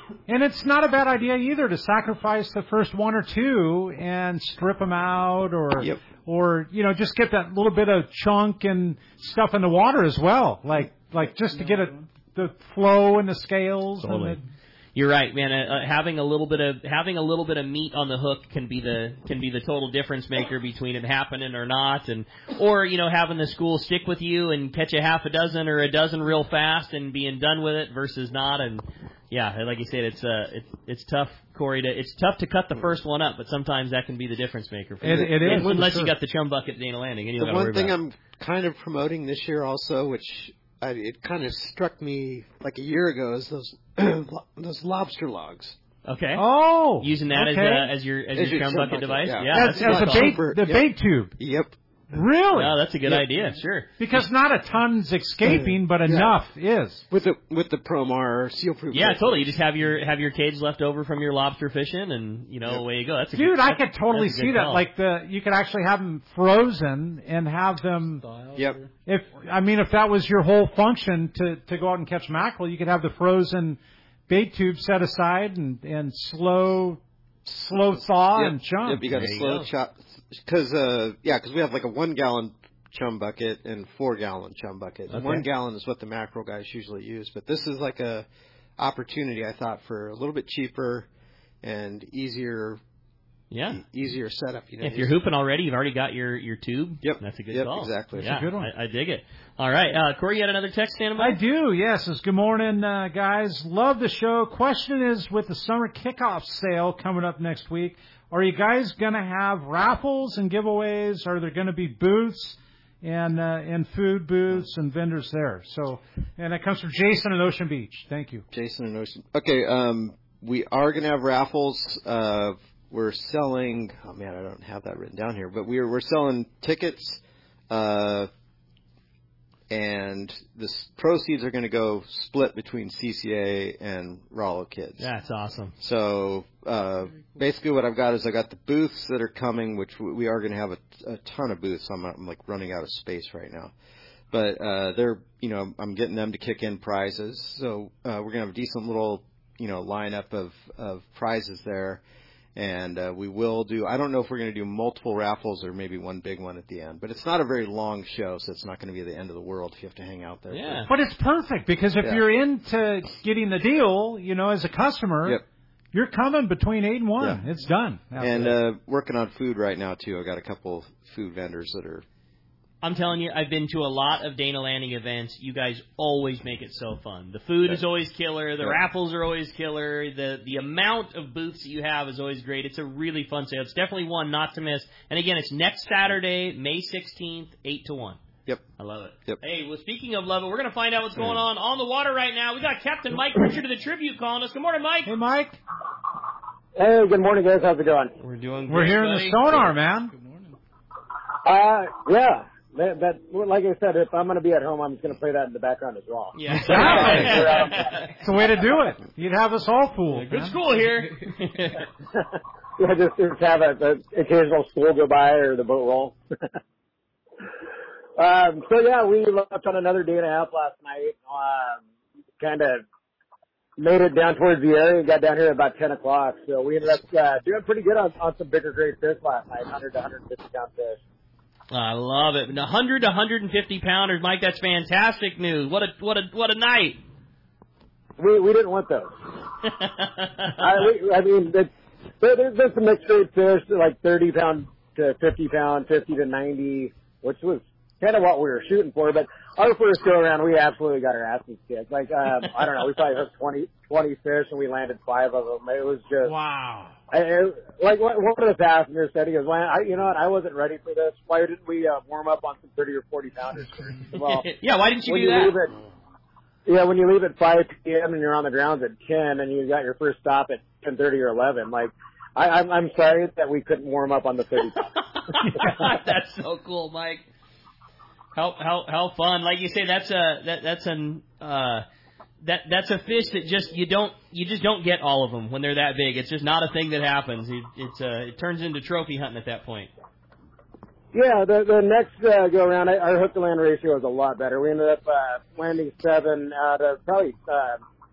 And it's not a bad idea either to sacrifice the first one or two and strip them out, or Yep. or you know just get that little bit of chunk and stuff in the water as well, like like just to get it the flow and the scales. Totally. And the, You're right, man. Uh, having a little bit of having a little bit of meat on the hook can be the can be the total difference maker between it happening or not, and or you know having the school stick with you and catch a half a dozen or a dozen real fast and being done with it versus not. And yeah, like you said, it's uh it's it's tough, Corey. To it's tough to cut the first one up, but sometimes that can be the difference maker. For it, you. it is unless sure. you got the chum bucket at Dana Landing. And you The don't gotta one worry thing about I'm kind of promoting this year also, which I, it kind of struck me like a year ago, is those those lobster logs. it. Okay. Oh, Using that okay. as, uh, as your as, As your your chum chum bucket bucket, device. yeah. Yeah, as, that's as a awesome. bait, the Yep. bait tube. Yep. Really? Oh, that's a good Yep. idea. Sure. Because not a ton's escaping, but enough is. With the with the Promar seal proof. Yeah, totally. You just have your have your cage left over from your lobster fishing, and you know Yep. away you go. That's a Dude, good, I that's- could totally that's a good see that. call. Like the, you could actually have them frozen and have them. Yep. If I mean, if that was your whole function to to go out and catch mackerel, you could have the frozen bait tube set aside and and slow slow thaw Yep. and chum. Yep. You got There a you slow go. chop because uh yeah because we have like a one gallon chum bucket and four gallon chum bucket. Okay. One gallon is what the mackerel guys usually use, but this is like a opportunity I thought for a little bit cheaper and easier yeah. e- easier setup. You know, If you're hooping already, you've already got your, your tube. Yep. That's a good Yep, call. exactly. Yeah, That's a good one. I, I dig it. All right. Uh, Corey, you had another text standing by? I do, yes. It's good morning, uh, guys. Love the show. Question is, with the summer kickoff sale coming up next week, are you guys going to have raffles and giveaways? Are there going to be booths and uh, and food booths and vendors there? So, and that comes from Jason in Ocean Beach. Thank you. Jason and Ocean. Okay, um, we are going to have raffles. Uh, we're selling. Oh man, I don't have that written down here, but we're we're selling tickets. Uh, and the s- proceeds are going to go split between C C A and Rollo Kids. That's awesome. So uh, basically, what I've got is I got the booths that are coming, which w- we are going to have a, a ton of booths. I'm, I'm like running out of space right now, but uh, they're you know I'm getting them to kick in prizes. So uh, we're going to have a decent little you know lineup of of prizes there. And uh, we will do, I don't know if we're going to do multiple raffles or maybe one big one at the end. But it's not a very long show, so it's not going to be the end of the world if you have to hang out there. Yeah. But it's perfect because if Yeah. you're into getting the deal, you know, as a customer, Yep. you're coming between eight and one. Yeah. It's done. And uh, working on food right now, too. I got a couple food vendors that are. I'm telling you, I've been to a lot of Dana Landing events. You guys always make it so fun. The food is always killer. The Yeah. raffles are always killer. The the amount of booths that you have is always great. It's a really fun sale. It's definitely one not to miss. And again, it's next Saturday, May sixteenth, eight to one. Yep. I love it. Yep. Hey, well, speaking of love it, we're going to find out what's going on on the water right now. We got Captain Mike Pritchard of the Tribute calling us. Good morning, Mike. Hey, Mike. Hey, good morning, guys. How's it going? We're doing We're great, here in buddy. the sonar, man. Good morning. Uh, yeah. That, that, like I said, if I'm going to be at home, I'm just going to play that in the background as well. Yeah. It's the way to do it. You'd have us all fooled. Good man. school here. Yeah, just, just have a, a occasional school go by or the boat roll. um, so yeah, we left on another day and a half last night. Um, kind of made it down towards the area and got down here at about ten o'clock. So we ended up uh, doing pretty good on, on some bigger grade fish last night, one hundred to one hundred fifty pound fish. I love it. one hundred to one hundred fifty pounders, Mike. That's fantastic news. What a what a what a night. We we didn't want those. I, we, I mean, it's, there, there's been some mixed grade fish, like thirty pound to fifty pound, fifty to ninety, which was kind of what we were shooting for. But our first go around, we absolutely got our asses kicked. Like, um, I don't know, we probably hooked twenty, twenty fish and we landed five of them. It was just, Wow. I, it, like one one of the passengers said, he goes, well, I, you know what, I wasn't ready for this. Why didn't we uh, warm up on some thirty or forty pounders first? Well, yeah, why didn't you when do you that? leave it, yeah, when you leave at five p.m. and you're on the grounds at ten and you got your first stop at ten thirty or eleven, like, I, I'm, I'm sorry that we couldn't warm up on the thirty pounders. That's so cool, Mike. How how how fun! Like you say, that's a that that's an uh that that's a fish that just you don't you just don't get all of them when they're that big. It's just not a thing that happens. It it's uh it turns into trophy hunting at that point. Yeah, the the next uh, go around, our hook to land ratio was a lot better. We ended up uh, landing seven out of probably uh,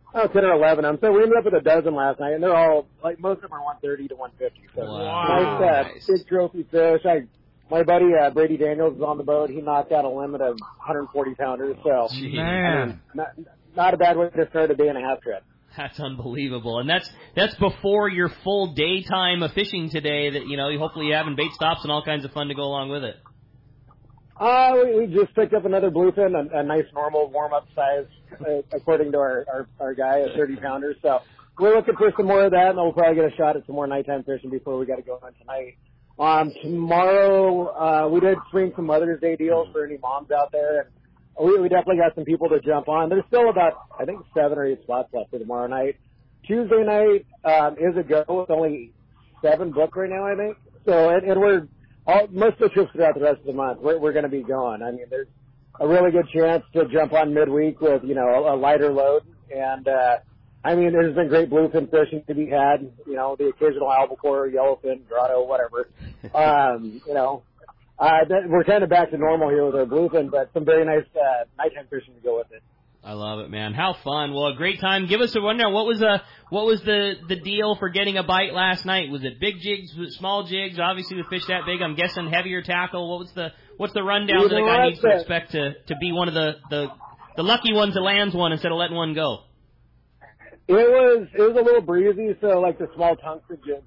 oh, ten or eleven of them. So we ended up with a dozen last night, and they're all, like, most of them are one thirty to one fifty. So Wow. nice, uh, Nice. big trophy fish. I, my buddy uh, Brady Daniels is on the boat. He knocked out a limit of one forty pounders. So Gee. I mean, not, not a bad way to start a day and a half trip. That's unbelievable, and that's that's before your full daytime of fishing today. That you know, hopefully you're having bait stops and all kinds of fun to go along with it. Uh, we, we just picked up another bluefin, a, a nice normal warm-up size, uh, according to our, our, our guy, a thirty pounder. So we're looking for some more of that, and then we'll probably get a shot at some more nighttime fishing before we got to go on tonight. Um, tomorrow, uh, we did swing some Mother's Day deals for any moms out there, and we, we definitely got some people to jump on. There's still about, I think, seven or eight spots left for tomorrow night. Tuesday night um, is a go with only seven booked right now, I think. So, and, and we're all most of the trips throughout the rest of the month. We're, we're going to be going. I mean, there's a really good chance to jump on midweek with you know a, a lighter load, and uh, I mean, there's been great bluefin fishing to be had. You know, the occasional albacore, yellowfin, grotto, whatever. um, you know. Uh, that, we're kind of back to normal here with our bluefin, but some very nice uh, nighttime fishing to go with it. I love it, man. How fun! Well, a great time. Give us a rundown. What was a what was the the deal for getting a bite last night? Was it big jigs, was it small jigs? Obviously, with fish that big, I'm guessing heavier tackle. What was the what's the rundown You that a know guy what? needs to expect to to be one of the the the lucky ones that lands one instead of letting one go? It was it was a little breezy, so like the small tungsten jigs.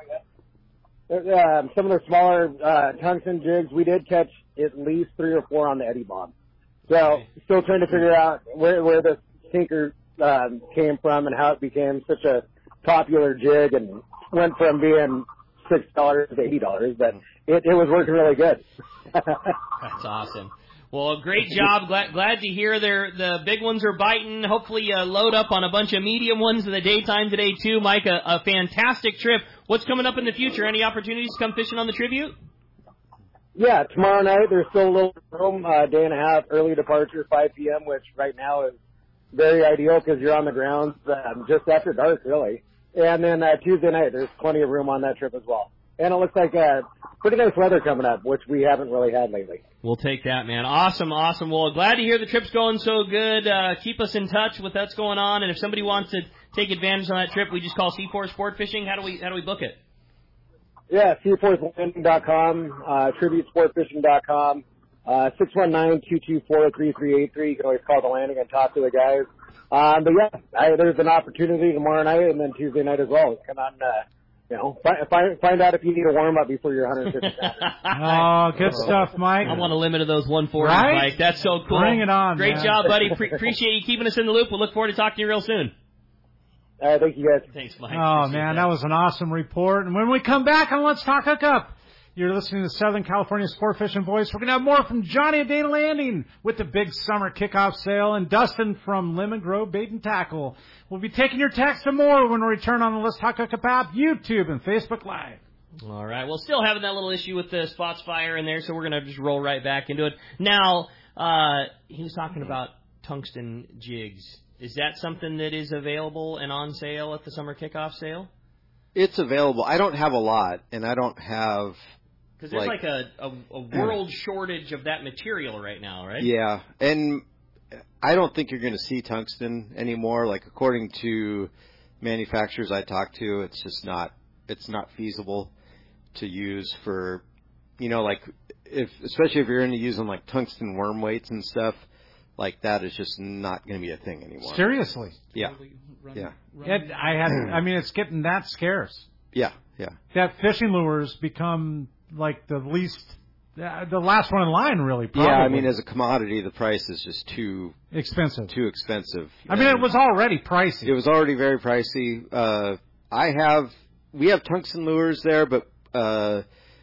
Um, some of the smaller uh, tungsten jigs, we did catch at least three or four on the Eddie Bob. So still trying to figure out where where the sinker um, came from and how it became such a popular jig and went from being six dollars to eighty dollars, but it, it was working really good. That's awesome. Well, great job. Glad glad to hear they're, the big ones are biting. Hopefully you load up on a bunch of medium ones in the daytime today, too. Mike, a, a fantastic trip. What's coming up in the future? Any opportunities to come fishing on the Tribute? Yeah, tomorrow night there's still a little room, uh, day and a half, early departure, five p.m., which right now is very ideal because you're on the grounds um, just after dark, really. And then uh, Tuesday night there's plenty of room on that trip as well. And it looks like uh, pretty nice weather coming up, which we haven't really had lately. We'll take that, man. Awesome, awesome. Well, glad to hear the trip's going so good. Uh, keep us in touch with what's going on. And if somebody wants to take advantage on that trip, we just call C four Sport Fishing. How do we how do we book it? Yeah, C four landing dot com, uh, tribute sport fishing dot com, uh, six one nine, two two four, three three eight three. You can always call the landing and talk to the guys. Um, but yeah, I, there's an opportunity tomorrow night and then Tuesday night as well. Come on, uh, you know, find, find, find out if you need a warm up before your one fifty pounders. Oh, good stuff, Mike. I want a limit of those one forties, Right? Mike. That's so cool. Bring it on, Great man. job, buddy. Pre- appreciate you keeping us in the loop. We'll look forward to talking to you real soon. All right, thank you guys. Thanks, Mike. Oh, Appreciate man, that was an awesome report. And when we come back on Let's Talk Hookup, you're listening to Southern California Sport Fishing Voice. We're going to have more from Johnny at Dana Landing with the big summer kickoff sale and Dustin from Lemon Grove Bait and Tackle. We'll be taking your text and more when we return on the Let's Talk Hookup app, YouTube, and Facebook Live. All right. Well, still having that little issue with the spots fire in there, so we're going to just roll right back into it. Now, uh, he was talking about tungsten jigs. Is that something that is available and on sale at the summer kickoff sale? It's available. I don't have a lot, and I don't have... Because there's like, like a, a, a world shortage of that material right now, right? Yeah, and I don't think you're going to see tungsten anymore. Like, according to manufacturers I talk to, it's just not, it's not feasible to use for, you know, like, if especially if you're into using, like, tungsten worm weights and stuff, like, that is just not going to be a thing anymore. Seriously? Yeah. Run, Yeah. run. It, I had. I mean, it's getting that scarce. Yeah, yeah. That fishing lures become like the least, uh, the last one in line, really. Probably. Yeah, I mean, as a commodity, the price is just too expensive. Too expensive. I mean, and it was already pricey. It was already very pricey. Uh, I have, we have tungsten lures there, but uh,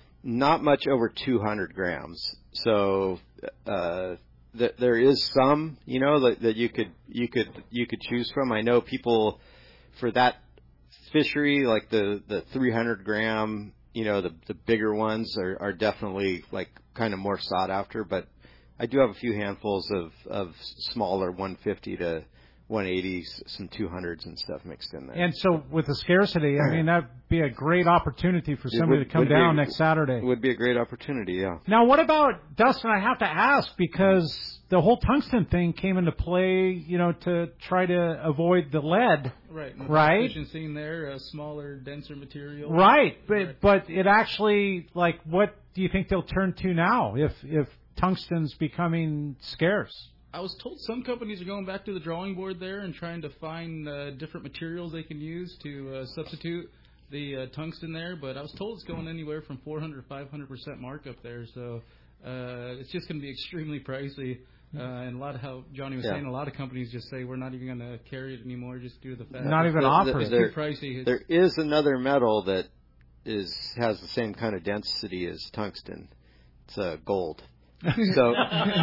not much over two hundred grams. So uh, th- there is some, you know, that, that you could you could you could choose from. I know people for that fishery, like the the three hundred gram. You know, the the bigger ones are, are definitely like kind of more sought after, but I do have a few handfuls of, of smaller one fifty to one eighties, some two hundreds and stuff mixed in there. And so with the scarcity, I mean, that'd be a great opportunity for somebody would, to come would down be, next Saturday. It would be a great opportunity, yeah. Now, what about, Dustin, I have to ask, because the whole tungsten thing came into play, you know, to try to avoid the lead. Right. And right. The scene there, a smaller, denser material. Right. But right. but it actually, like, what do you think they'll turn to now if if tungsten's becoming scarce? I was told some companies are going back to the drawing board there and trying to find uh, different materials they can use to uh, substitute the uh, tungsten there, but I was told it's going anywhere from four hundred to five hundred percent markup there, so uh, it's just going to be extremely pricey. Uh, and a lot of how Johnny was yeah. saying, a lot of companies just say we're not even going to carry it anymore, just due to the fact not even offer it's it. too pricey. It's there is another metal that is has the same kind of density as tungsten. It's uh, gold. So, so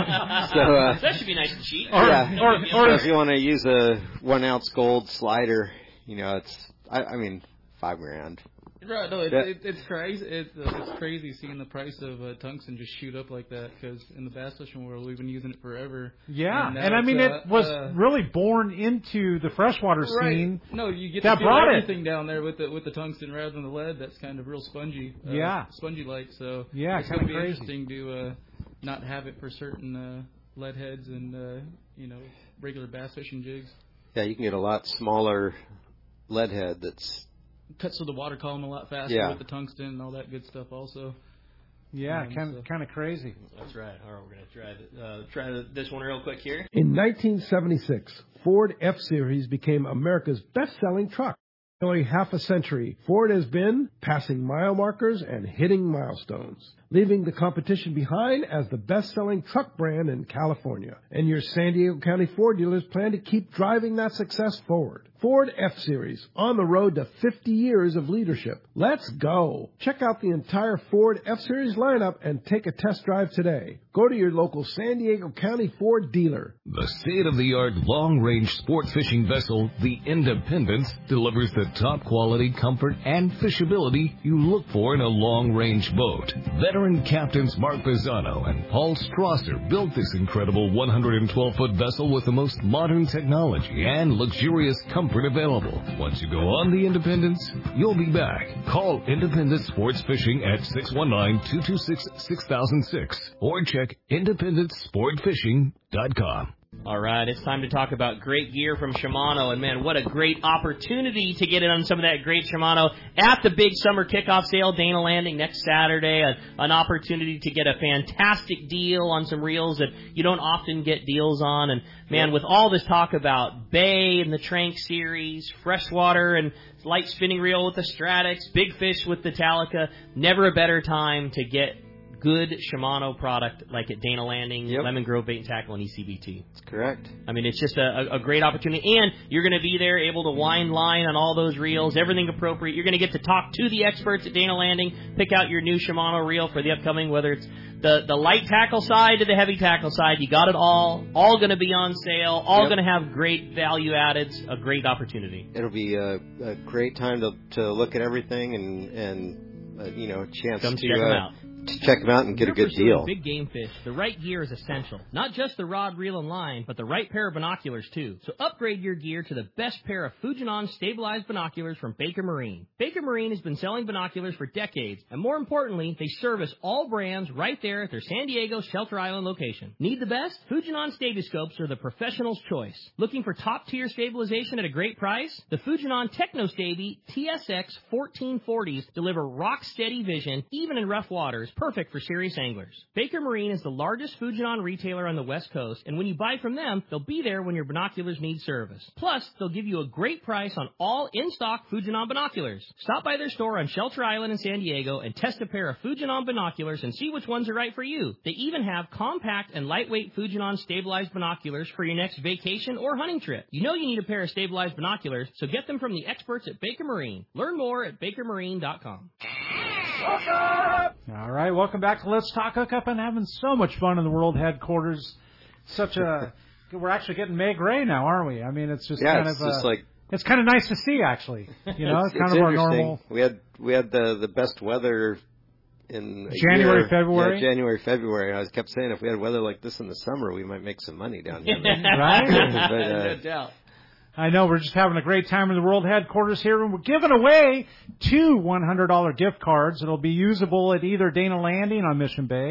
uh, that should be nice and cheap. Or, yeah, or, or, or if you want to use a one ounce gold slider, you know, it's I, I mean five grand. Right, no, it, yeah. it, it's crazy. It, uh, it's crazy seeing the price of uh, tungsten just shoot up like that. Because in the bass fishing world, we've been using it forever. Yeah, and, and I mean, uh, it was uh, really born into the freshwater right. scene. No, you get that to feel brought everything it. down there with the with the tungsten rather than the lead. That's kind of real spongy. Uh, yeah, spongy like. So yeah, it's kind going of to be crazy. interesting to uh, not have it for certain uh, lead heads and uh, you know regular bass fishing jigs. Yeah, you can get a lot smaller lead head that's. Cuts through the water column a lot faster yeah. with the tungsten and all that good stuff also. Yeah, um, kind of so. kind of crazy. That's right. All right, we're going to try the, uh, try the, this one real quick here. In nineteen seventy-six, Ford F-Series became America's best-selling truck. Nearly half a century, Ford has been passing mile markers and hitting milestones, leaving the competition behind as the best-selling truck brand in California. And your San Diego County Ford dealers plan to keep driving that success forward. Ford F-Series, on the road to fifty years of leadership. Let's go! Check out the entire Ford F-Series lineup and take a test drive today. Go to your local San Diego County Ford dealer. The state-of-the-art long-range sport fishing vessel, the Independence, delivers the top quality, comfort, and fishability you look for in a long-range boat. Veteran captains Mark Bizzano and Paul Strasser built this incredible one hundred twelve foot vessel with the most modern technology and luxurious comfort available. Once you go on the Independence, you'll be back. Call Independence Sports Fishing at six one nine, two two six, six thousand six or check independence sport fishing dot com. All right, it's time to talk about great gear from Shimano, and man, what a great opportunity to get in on some of that great Shimano at the big summer kickoff sale, Dana Landing next Saturday, a, an opportunity to get a fantastic deal on some reels that you don't often get deals on, and man, with all this talk about Bay and the Trank series, freshwater and light spinning reel with the Stratix, big fish with the Talica, never a better time to get good Shimano product like at Dana Landing, yep. Lemon Grove Bait and Tackle, and E C B T. That's correct. I mean, it's just a, a great opportunity, and you're going to be there able to wind line on all those reels, everything appropriate. You're going to get to talk to the experts at Dana Landing, pick out your new Shimano reel for the upcoming, whether it's the, the light tackle side to the heavy tackle side. You got it all, all going to be on sale, all yep. going to have great value added, a great opportunity. It'll be a, a great time to to look at everything and, and uh, you know, a chance Come to check them uh, out. to check them out and get You're a good pursuing deal. Big game fish. The right gear is essential. Not just the rod, reel, and line, but the right pair of binoculars, too. So upgrade your gear to the best pair of Fujinon stabilized binoculars from Baker Marine. Baker Marine has been selling binoculars for decades, and more importantly, they service all brands right there at their San Diego Shelter Island location. Need the best? Fujinon Stabiscopes are the professional's choice. Looking for top-tier stabilization at a great price? The Fujinon TechnoStabi T S X fourteen forties deliver rock-steady vision, even in rough waters, perfect for serious anglers. Baker Marine is the largest Fujinon retailer on the West Coast, and when you buy from them, they'll be there when your binoculars need service. Plus, they'll give you a great price on all in-stock Fujinon binoculars. Stop by their store on Shelter Island in San Diego and test a pair of Fujinon binoculars and see which ones are right for you. They even have compact and lightweight Fujinon stabilized binoculars for your next vacation or hunting trip. You know you need a pair of stabilized binoculars, so get them from the experts at Baker Marine. Learn more at baker marine dot com. All right, welcome back to Let's Talk Hookup, and having so much fun in the world headquarters. Such a we're actually getting Meg Ray now, aren't we? I mean, it's just yeah, kind it's of just a, like it's kind of nice to see, actually. You know, it's, kind it's of our normal. We had we had the the best weather in January, year. February. Yeah, January, February. I was kept saying if we had weather like this in the summer, we might make some money down here. Right? but, uh, no doubt. I know, we're just having a great time in the world headquarters here, and we're giving away two one hundred dollars gift cards. It'll be usable at either Dana Landing on Mission Bay,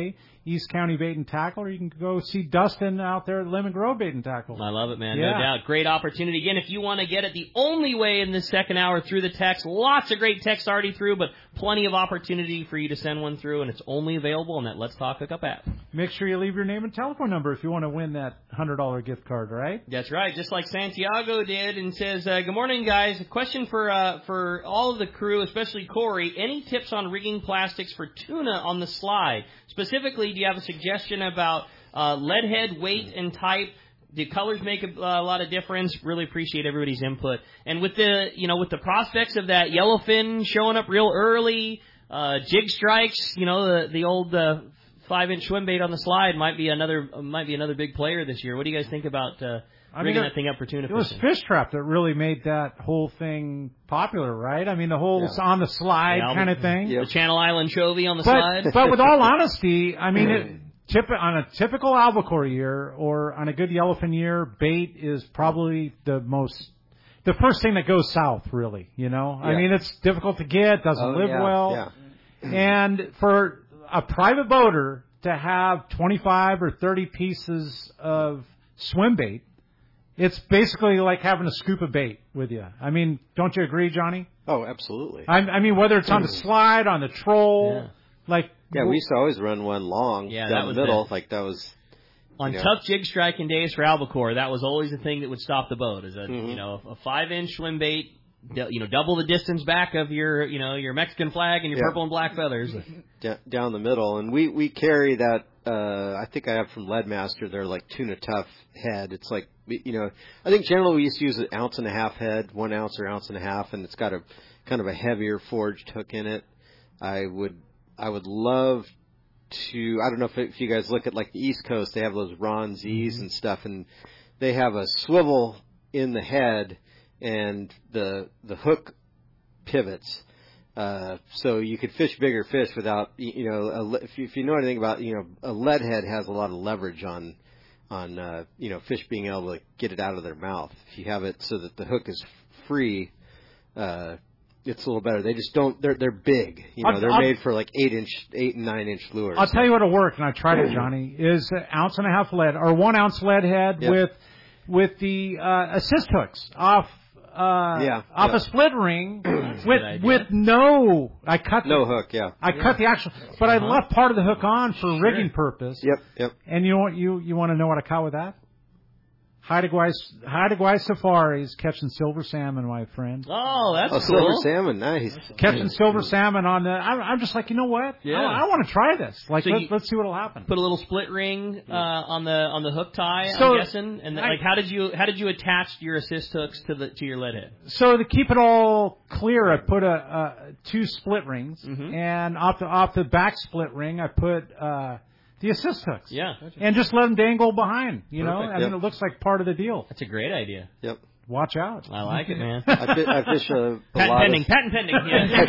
East County Bait and Tackle, or you can go see Dustin out there at Lemon Grove Bait and Tackle. I love it, man. Yeah. No doubt. Great opportunity. Again, if you want to get it the only way in this second hour through the text, lots of great texts already through, but plenty of opportunity for you to send one through, and it's only available on that Let's Talk Hookup app. Make sure you leave your name and telephone number if you want to win that one hundred dollars gift card, right? That's right, just like Santiago did, and says, uh, good morning, guys. A question for uh, for all of the crew, especially Corey. Any tips on rigging plastics for tuna on the slide? Specifically, do you have a suggestion about uh, lead head, weight, and type? Do colors make a, uh, a lot of difference? Really appreciate everybody's input. And with the, you know, with the prospects of that yellowfin showing up real early, uh, jig strikes, you know, the the old uh, five-inch swim bait on the slide might be another might be another big player this year. What do you guys think about uh, I rigging mean, that thing up for tuna it was fishing? Fish Trap that really made that whole thing popular, right? I mean, the whole Yeah. on the slide Yeah, kind of thing. Yep. The Channel Island Chovy on the But, slide. but with all honesty, I mean, it, tip, on a typical albacore year or on a good yellowfin year, bait is probably the most, the first thing that goes south, really, you know? I Yeah. mean, it's difficult to get, doesn't Oh, live yeah, well. yeah. And for a private boater to have twenty-five or thirty pieces of swim bait, it's basically like having a scoop of bait with you. I mean, don't you agree, Johnny? Oh, absolutely. I, I mean, whether it's on the slide, on the troll, Yeah. like... Yeah, we used to always run one long Yeah, down that the was middle. it. Like that was On you know. tough jig striking days for albacore, that was always the thing that would stop the boat. Is a Mhm. you know a five inch swim bait, du- you know double the distance back of your you know your Mexican flag and your Yeah. purple and black feathers. d- down the middle, and we we carry that. Uh, I think I have from Leadmaster. They're like tuna tough head. It's like you know. I think generally we used to use an ounce and a half head, one ounce or ounce and a half, and it's got a kind of a heavier forged hook in it. I would I would love to. I don't know if, if you guys look at like the East Coast, they have those Ron Z's and stuff, and they have a swivel in the head, and the the hook pivots. Uh, so you could fish bigger fish without, you know, a, if, you, if you know anything about, you know, a lead head has a lot of leverage on, on, uh, you know, fish being able to get it out of their mouth. If you have it so that the hook is free, uh, it's a little better. They just don't, they're, they're big, you know, I'll- they're I'll- made for like eight inch, eight and nine inch lures. I'll tell you what'll work, and I tried it, Johnny, is an ounce and a half lead, or one ounce lead head Yep. with with the uh, assist hooks off uh, Yeah, off yeah. a split ring a with good idea. with no I cut No the, hook, yeah. I cut the actual, but I Uh-huh. left part of the hook on for rigging purpose. Yep, yep. And you want you you want to know what I caught with that? Haida Gwaii Safaris catching silver salmon, my friend. Oh, that's Oh, cool. silver salmon, nice. Catching silver salmon on the. I'm, I'm just like, you know what? Yeah. I, I want to try this. Like, So let, you- let's see what'll happen. Put a little split ring uh, on the on the hook tie. So, I'm guessing. And I- like, how did you how did you attach your assist hooks to the to your lead head? So to keep it all clear, I put a, a two split rings, Mhm. and off the off the back split ring, I put uh, the assist hooks. Yeah, And just let them dangle behind. You know, Perfect, I mean, yep. it looks like part of the deal. that's a great idea. Yep. Watch out. I like it, man. I, fi- I fish a, a Patent lot pending. of, Patent pending.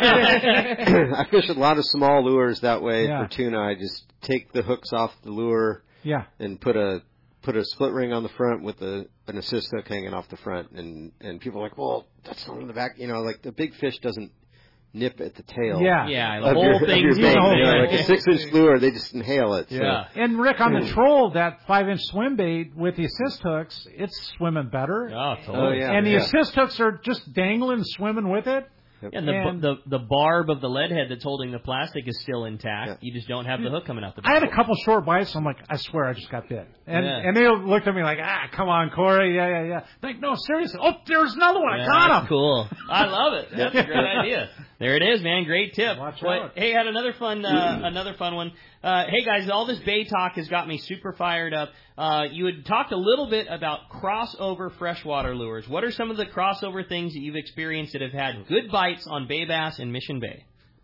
Yeah. I fish a lot of small lures that way Yeah. for tuna. I just take the hooks off the lure Yeah. and put a put a split ring on the front with a, an assist hook hanging off the front, and and people are like, well, that's not on the back. You know, like the big fish doesn't nip at the tail. Yeah. Yeah, the Of whole your, of thing's your bait. going You know, there. like a six inch lure, they just inhale it. So. Yeah. And Rick, on the troll, that five inch swim bait with the assist hooks, it's swimming better. Oh, totally. Oh, yeah. And the yeah. assist hooks are just dangling, swimming with it. And the, And- the the barb of the lead head that's holding the plastic is still intact. Yeah. You just don't have the hook coming out the I had back. a couple short bites. I'm like, I swear I just got bit. And Yeah. and they looked at me like, ah, come on, Corey. Yeah, yeah, yeah. Like, no, seriously. Oh, there's another one. Yeah, I got that's him. cool. I love it. That's a great idea. There it is, man. Great tip. Watch But, out. hey, I had another fun, uh, another fun one. Uh, hey guys, all this bay talk has got me super fired up. Uh, you had talked a little bit about crossover freshwater lures. What are some of the crossover things that you've experienced that have had good bites on bay bass in Mission Bay?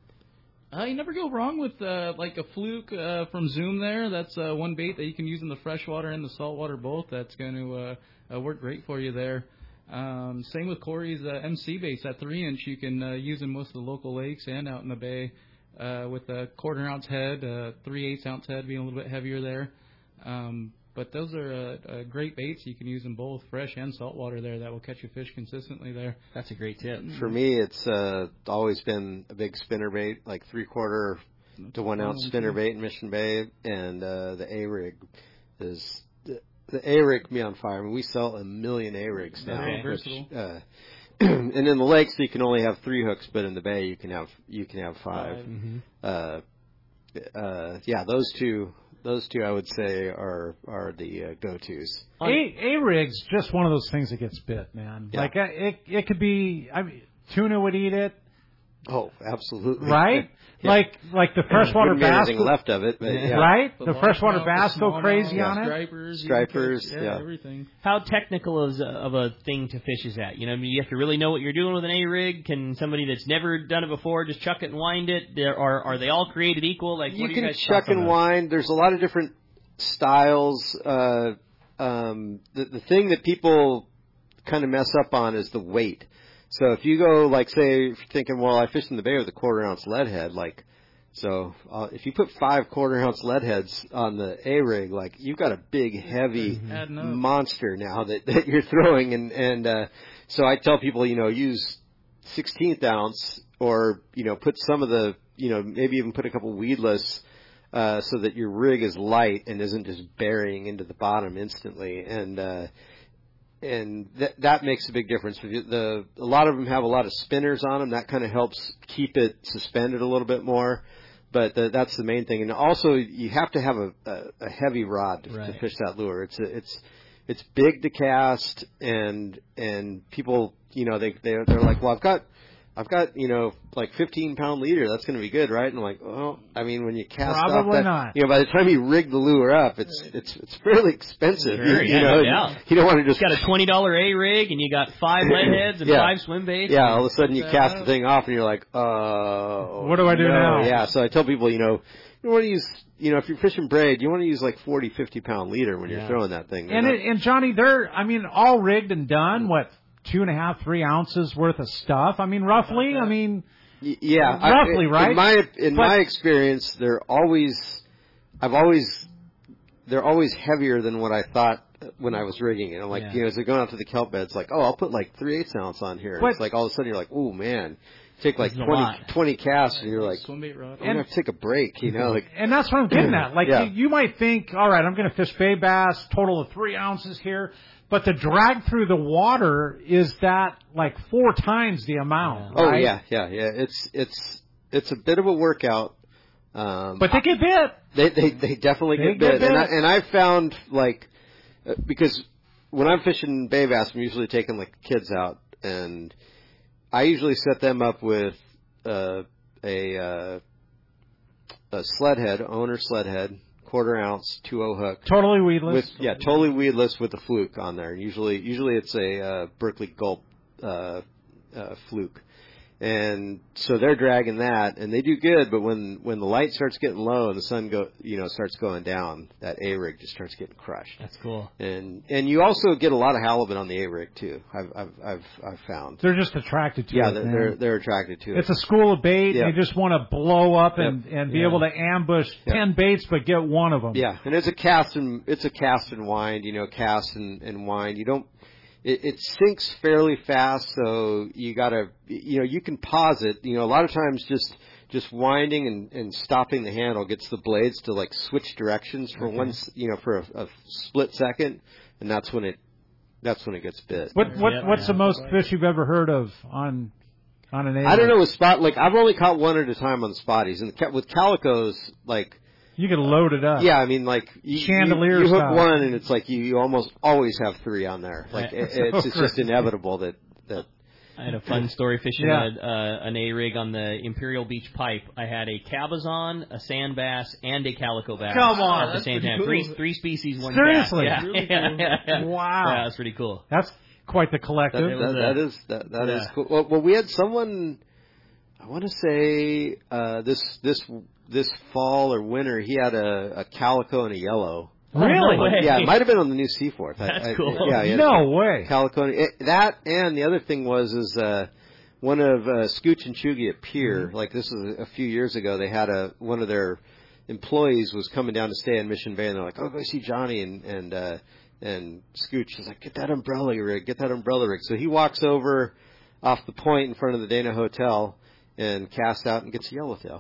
Uh, you never go wrong with uh, like a fluke uh, from Zoom there. That's uh, one bait that you can use in the freshwater and the saltwater both. That's going to uh, uh, work great for you there. Um, same with Corey's uh, M C baits. That three inch you can uh, use in most of the local lakes and out in the bay uh, with a quarter ounce head, uh, three eighths ounce head being a little bit heavier there. Um, but those are uh, uh, great baits. You can use in both fresh and saltwater there. That will catch you fish consistently there. That's a great tip. For me, it's uh, always been a big spinner bait, like three quarter the one ounce spinnerbait in Mission Bay, and uh, the A rig is the, the A rig can be on fire. I mean, we sell a million A rigs now. Very Which, versatile. uh, and in the lakes you can only have three hooks, but in the bay you can have you can have five. Five. Mm-hmm. Uh, uh, yeah, those two. Those two, I would say, are are the uh, go-tos. A A rig's just one of those things that gets bit, man. Yeah. Like uh, it, it could be. I mean, tuna would eat it, Oh, absolutely. right? Yeah. Like like the freshwater Wouldn't be bass, anything left of it, but yeah. right? The, The freshwater largemouth, bass the go smallmouth, crazy yeah. on it. Stripers, you Stripers, can catch- yeah. everything. How technical is a, of a thing to fish is that? You know, I mean, you have to really know what you're doing with an A rig. Can somebody that's never done it before just chuck it and wind it? There are are they all created equal? Like, You what do can you guys chuck thoughts on and that? wind. There's a lot of different styles. Uh, um, the, the thing that people kind of mess up on is the weight. So if you go, like, say, if you're thinking, well, I fished in the bay with a quarter ounce lead head, like, so uh, if you put five quarter ounce lead heads on the A rig, like, you've got a big, heavy Adding up. monster now that, that you're throwing. And, and uh, so I tell people, you know, use sixteenth ounce or, you know, put some of the, you know, maybe even put a couple weedless uh, so that your rig is light and isn't just burying into the bottom instantly. And, uh, and that that makes a big difference. The a lot of them have a lot of spinners on them. That kind of helps keep it suspended a little bit more. But the, that's the main thing. And also, you have to have a, a, a heavy rod to, Right. to fish that lure. It's a, it's it's big to cast, and and people, you know, they they're, they're like, well, I've got I've got, you know, like fifteen pound leader. That's going to be good, right? And I'm like, well, I mean, when you cast off Probably that, not. you know, by the time you rig the lure up, it's it's it's fairly expensive. Sure, you, yeah, you know, no you, doubt. you don't want to You just got a twenty dollar A rig and you got five lead heads and Yeah. five swim baits. Yeah, all of a sudden you Yeah. cast the thing off and you're like, uh What do I do no. now? Yeah, so I tell people, you know, you want to use, you know, if you're fishing braid, you want to use like forty, fifty pound leader when Yeah. you're throwing that thing. And They're it, and Johnny, they're I mean all rigged and done. What two and a half, three ounces worth of stuff? I mean, roughly. I mean, Y- Yeah, roughly, I, right? In my in But- my experience, they're always, I've always, they're always heavier than what I thought when I was rigging it. I'm like, Yeah. you know, as they're going out to the kelp bed, it's like, oh, I'll put like three eighths ounce on here. But- it's like all of a sudden you're like, oh man, take like This is a twenty, lot. twenty casts, and you're like, Swim bait rod. I'm gonna have to take a break, you know, like. and that's what I'm getting at. Like Yeah. you, you might think, all right, I'm going to fish bay bass, total of three ounces here, but the drag through the water is that like four times the amount. Oh right? yeah, yeah, yeah. It's it's it's a bit of a workout. Um, But they get bit. They they they definitely They get get bit, and I, bit. and I've found like uh, because when I'm fishing bay bass, I'm usually taking like kids out, and I usually set them up with uh, a uh, a sled head, owner sled head, quarter ounce, two oh hook. Totally weedless. With yeah, totally weedless with a fluke on there. And usually, usually it's a uh, Berkeley Gulp uh, uh, fluke, and so they're dragging that, and they do good. But when when the light starts getting low and the sun go, you know, starts going down, that A rig just starts getting crushed. That's cool. And and you also get a lot of halibut on the A rig too. I've I've I've, I've found. They're just attracted to Yeah, it. they're, man. they're they're attracted to it. It's a school of bait. Yeah. They just want to blow up and, Yep. and be Yeah. able to ambush Yep. ten baits, but get one of them. Yeah, and it's a cast and it's a cast and wind. You know, cast and, and wind. You don't. It, it sinks fairly fast, so you gotta. You know, you can pause it. You know, a lot of times just just winding and, and stopping the handle gets the blades to like switch directions for Okay. one. s- You know, for a, a split second, and that's when it. That's when it gets bit. What what Yep, what's yeah. the most fish you've ever heard of on on an A? I don't know with spot. Like I've only caught one at a time on the spotties, and ca- with calicos, like. You can load it up. Yeah, I mean, like you, Chandelier you, you hook style. one, and it's like you, you almost always have three on there. Like Right. it, it's, it's just crazy. inevitable that that. I had a fun story fishing Yeah. a, uh, an A rig on the Imperial Beach Pipe. I had a cabezon, a sand bass, and a calico bass. Come on. at the That's same pretty time. cool. Three three species, one Seriously? cat. Yeah. Really yeah, cool. yeah, yeah. Wow. Yeah, that's pretty cool. That's quite the That, collective. It was that, a- that is that that is yeah. cool. Well, well, we had someone. I want to say uh, this this this fall or winter, he had a, a calico and a yellow. Really? No way. Yeah, it might have been on the new Seaforth. I- That's I- cool. Yeah, he had No way. Calico. It, that and the other thing was is uh, one of uh, Scooch and Chugi at Pier. Mm-hmm. Like this was a few years ago. They had a one of their employees was coming down to stay in Mission Bay, and they're like, "Oh, go see Johnny." And and uh, and Scooch was like, "Get that umbrella rig. Get that umbrella rig." So he walks over off the point in front of the Dana Hotel and casts out and gets a yellowtail.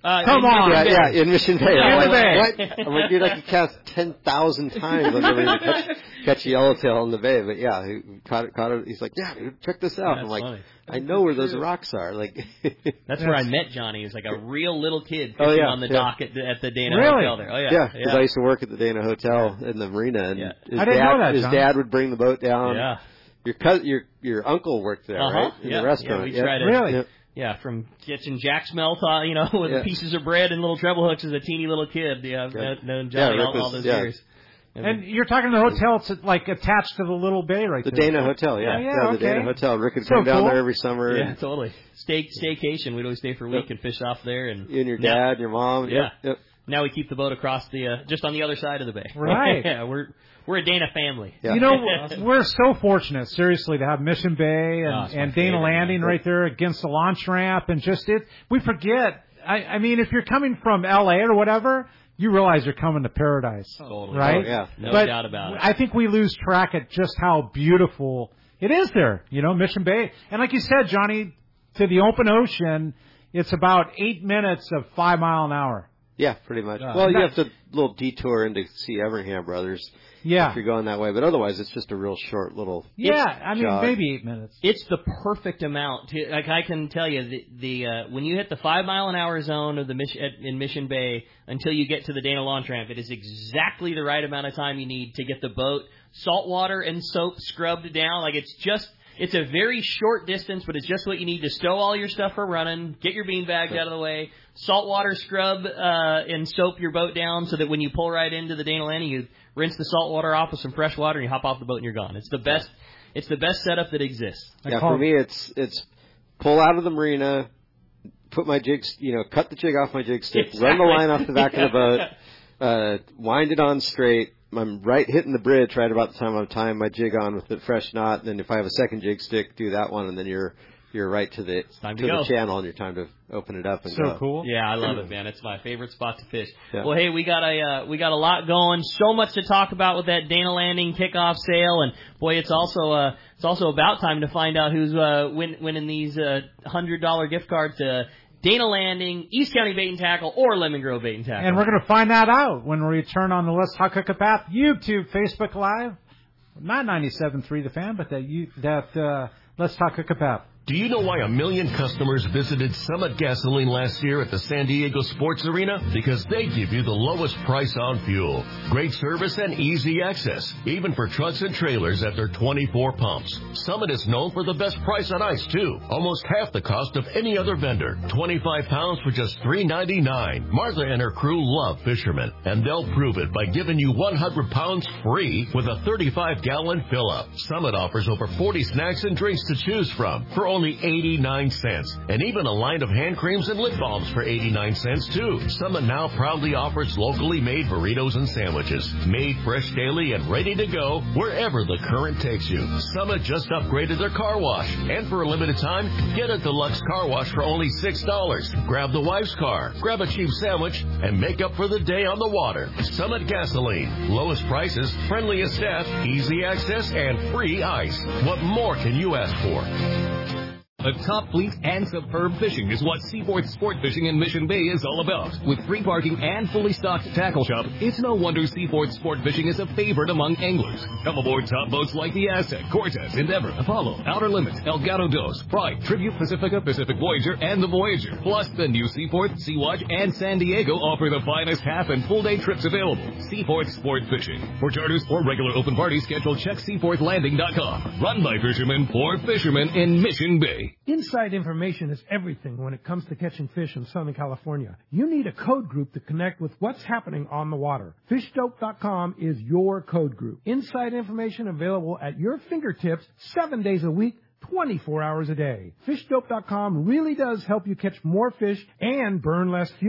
Uh, Come on. Yeah, yeah, in Mission Bay. In I'm the like, bay. what? I'm like, dude, I could cast ten thousand times on never even catch, catch a yellowtail in the bay. But yeah, he caught it, caught it. He's like, yeah, dude, check this out. That's I'm like, funny. I know where those rocks are. Like, That's where I met Johnny. He was like a real little kid fishing Oh, yeah, on the yeah. dock at the, at the Dana Really? Hotel there. Oh, yeah. yeah, because I used to work at the Dana Hotel in the marina, and Yeah. his I didn't dad, know that, his John. dad would bring the boat down. Yeah. Your cousin, your your uncle worked there, Uh-huh. right? In yeah. the restaurant. Yeah, we tried to, Really? Yeah. yeah, from catching jack smelt, uh, you know, with Yeah. pieces of bread and little treble hooks as a teeny little kid. Yeah, I've Yeah. known Johnny Yeah, Rick all, all was- those yeah. years. And you're talking the hotel, it's like attached to the little bay right The there. Dana Hotel, yeah. Oh, yeah, the okay. Dana Hotel. Rick would So come down cool. there every summer. Yeah, and totally. Stay staycation. We'd always stay for a week Yep. and fish off there. And You and your now- dad, your mom. Yeah. Yep, yep. Now we keep the boat across the, uh, just on the other side of the bay. Right. yeah, we're we're a Dana family. Yeah. You know, we're so fortunate, seriously, to have Mission Bay and, Oh, it's my and Dana favorite, Landing man. right there against the launch ramp, and just it. We forget. I, I mean, if you're coming from L A or whatever, you realize you're coming to paradise, Totally. right? Oh, yeah. No but doubt about it. I think we lose track at just how beautiful it is there. You know, Mission Bay, and like you said, Johnny, to the open ocean, it's about eight minutes of five mile an hour. Yeah, pretty much. Uh, well, you that- have to little detour in to see Everingham Brothers Yeah, if you're going that way, but otherwise it's just a real short little. yeah. I mean, jog. maybe eight minutes. It's the perfect amount. To, like I can tell you, the, the uh, when you hit the five mile an hour zone of the mission, at, in Mission Bay until you get to the Dana launch ramp, it is exactly the right amount of time you need to get the boat salt water and soap scrubbed down. Like it's just. It's a very short distance, but it's just what you need to stow all your stuff for running, get your bean bags out of the way, saltwater scrub uh, and soap your boat down so that when you pull right into the Dana Landing, you rinse the salt water off with some fresh water and you hop off the boat and you're gone. It's the best. It's the best setup that exists. Yeah, for me it's it's pull out of the marina, put my jig, you know, cut the jig off my jig stick, Exactly. run the line off the back of the boat, uh, wind it on straight. I'm right hitting the bridge right about the time I'm tying my jig on with the fresh knot. And then if I have a second jig stick, do that one, and then you're you're right to the time to to go. the channel, and you're time to open it up and So go. cool. Yeah, I love it, man. It's my favorite spot to fish. Yeah. Well, hey, we got a uh, we got a lot going. So much to talk about with that Dana Landing kickoff sale, and boy, it's also uh, it's also about time to find out who's uh, win, winning these uh, hundred dollar gift cards to Dana Landing, East County Bait and Tackle, or Lemon Grove Bait and Tackle. And we're going to find that out when we return on the Let's Talk Hookup app, YouTube, Facebook Live, not ninety-seven point three The Fan, but that you, that uh, Let's Talk Hookup app. Do you know why a million customers visited Summit Gasoline last year at the San Diego Sports Arena? Because they give you the lowest price on fuel, great service, and easy access, even for trucks and trailers at their twenty-four pumps. Summit is known for the best price on ice, too. Almost half the cost of any other vendor. twenty-five pounds for just three ninety-nine. Martha and her crew love fishermen, and they'll prove it by giving you one hundred pounds free with a thirty-five gallon fill-up. Summit offers over forty snacks and drinks to choose from for only eighty-nine cents, and even a line of hand creams and lip balms for eighty-nine cents too. Summit now proudly offers locally made burritos and sandwiches, made fresh daily and ready to go wherever the current takes you. Summit just upgraded their car wash, and for a limited time, get a deluxe car wash for only six dollars. Grab the wife's car, grab a cheap sandwich, and make up for the day on the water. Summit Gasoline, lowest prices, friendliest staff, easy access, and free ice. What more can you ask for? A top fleet and superb fishing is what Seaforth Sport Fishing in Mission Bay is all about. With free parking and fully stocked tackle shop, it's no wonder Seaforth Sport Fishing is a favorite among anglers. Come aboard top boats like the Aztec, Cortez, Endeavor, Apollo, Outer Limits, El Gato Dos, Pride, Tribute Pacifica, Pacific Voyager, and the Voyager. Plus, the new Seaforth, Sea-Watch, and San Diego offer the finest half and full day trips available. Seaforth Sport Fishing. For charters or regular open party schedule, check seaforth landing dot com. Run by fishermen for fishermen in Mission Bay. Inside information is everything when it comes to catching fish in Southern California. You need a code group to connect with what's happening on the water. fish dope dot com is your code group. Inside information available at your fingertips seven days a week, twenty-four hours a day. fish dope dot com really does help you catch more fish and burn less fuel.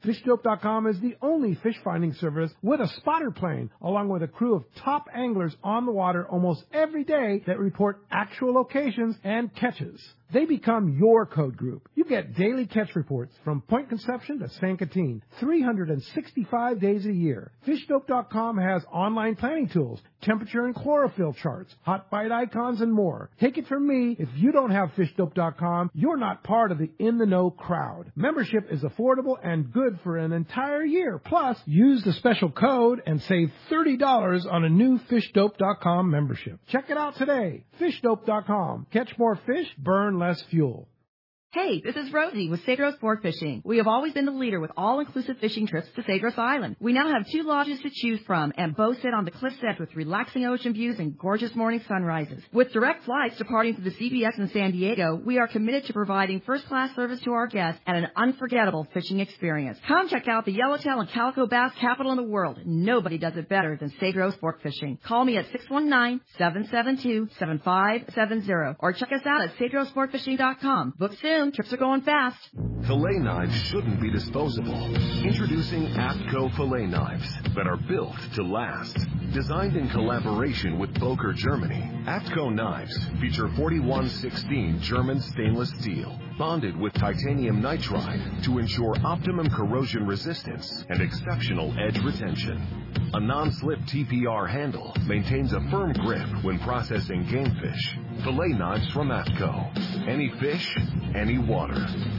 Fish Dope dot com is the only fish finding service with a spotter plane, along with a crew of top anglers on the water almost every day that report actual locations and catches. They become your code group. You get daily catch reports from Point Conception to San Quintin, three hundred sixty-five days a year. Fish Dope dot com has online planning tools, temperature and chlorophyll charts, hot bite icons, and more. Take it from me, if you don't have Fish Dope dot com, you're not part of the in-the-know crowd. Membership is affordable and good for an entire year. Plus, use the special code and save thirty dollars on a new Fish Dope dot com membership. Check it out today. Fish Dope dot com. Catch more fish, burn less fuel. Hey, this is Rosie with Cedros Sport Fishing. We have always been the leader with all-inclusive fishing trips to Cedros Island. We now have two lodges to choose from, and both sit on the cliff's edge with relaxing ocean views and gorgeous morning sunrises. With direct flights departing to the C B S in San Diego, we are committed to providing first-class service to our guests and an unforgettable fishing experience. Come check out the Yellowtail and Calico Bass capital in the world. Nobody does it better than Cedros Sport Fishing. Call me at six one nine, seven seven two, seven five seven zero or check us out at Cedros Sport Fishing dot com. Book soon. Trips are going fast. Fillet knives shouldn't be disposable. Introducing APTCO fillet knives that are built to last. Designed in collaboration with Boker, Germany, APTCO knives feature forty-one sixteen German stainless steel, bonded with titanium nitride to ensure optimum corrosion resistance and exceptional edge retention. A non-slip T P R handle maintains a firm grip when processing game fish. Fillet knives from APTCO. Any fish, any water.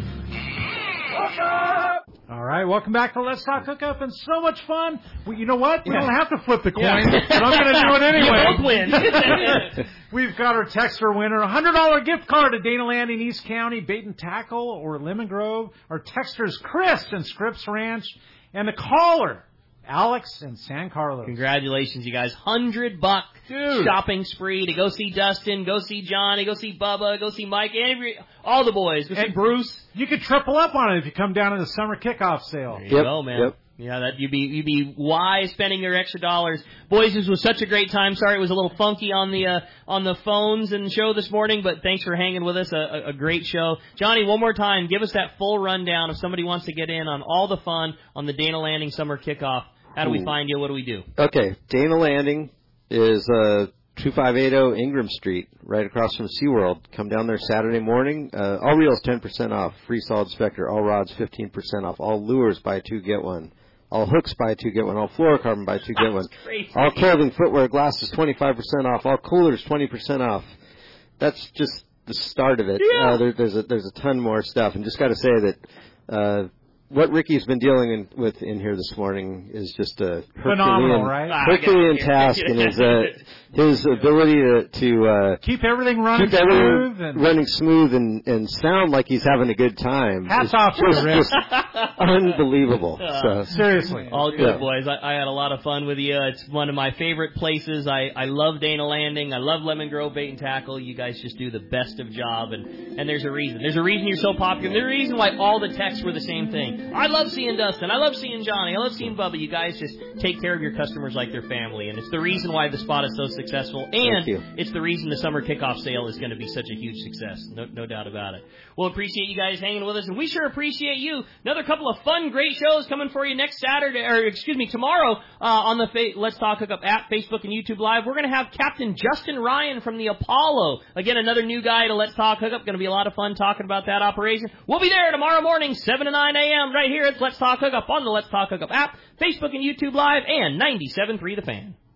All right, welcome back to Let's Talk Hookup, and so much fun. Well, you know what? We yeah. don't have to flip the coin, yeah. but I'm going to do it anyway. You both win. We've got our texter winner, a one hundred dollars gift card to Dana Landing, East County, Bait and Tackle, or Lemon Grove. Our texters, Chris and Scripps Ranch, and the caller, Alex and San Carlos. Congratulations, you guys. Hundred buck Dude. shopping spree to go see Dustin, go see Johnny, go see Bubba, go see Mike, every all the boys. Go see And Bruce. You could triple up on it if you come down to the summer kickoff sale. There you Yep, go, man. yep. Yeah, that you'd be you'd be wise spending your extra dollars. Boys, this was such a great time. Sorry it was a little funky on the uh, on the phones and show this morning, but thanks for hanging with us. A, a, a great show. Johnny, one more time, give us that full rundown if somebody wants to get in on all the fun on the Dana Landing summer kickoff. How do we find you? What do we do? Okay, Dana Landing is uh, two five eight zero Ingram Street, right across from SeaWorld. Come down there Saturday morning. Uh, all reels ten percent off. Free solid specter. All rods fifteen percent off. All lures buy two, get one. All hooks buy two, get one. All fluorocarbon buy two, get one. Crazy. All clothing, footwear, glasses twenty-five percent off. All coolers twenty percent off. That's just the start of it. Yeah. Uh, there, there's, a, there's a ton more stuff. And just got to say that uh, what Ricky's been dealing in, with in here this morning is just a Phenomenal, Herculean, right? Herculean task, and his uh, his ability to, to uh, Keep everything running keep everything smooth. And running smooth and, and sound like he's having a good time. hats is off to you, just, Rick. just unbelievable. So Seriously. All good, Yeah. boys. I, I had a lot of fun with you. It's one of my favorite places. I, I love Dana Landing. I love Lemon Grove Bait and Tackle. You guys just do the best of job, and, and there's a reason. There's a reason you're so popular. There's a reason why all the texts were the same thing. I love seeing Dustin. I love seeing Johnny. I love seeing Bubba. You guys just take care of your customers like their family, and it's the reason why the spot is so successful, and you. it's the reason the summer kickoff sale is going to be such a huge success. No, no doubt about it. We'll appreciate you guys hanging with us, and we sure appreciate you. Another couple of fun, great shows coming for you next Saturday, or excuse me, tomorrow uh, on the Fa- Let's Talk Hookup app, Facebook, and YouTube Live. We're going to have Captain Justin Ryan from the Apollo. Again, another new guy to Let's Talk Hookup. Going to be a lot of fun talking about that operation. We'll be there tomorrow morning, seven to nine a.m. right here at Let's Talk Hookup on the Let's Talk Hookup app, Facebook, and YouTube Live, and ninety-seven point three The Fan.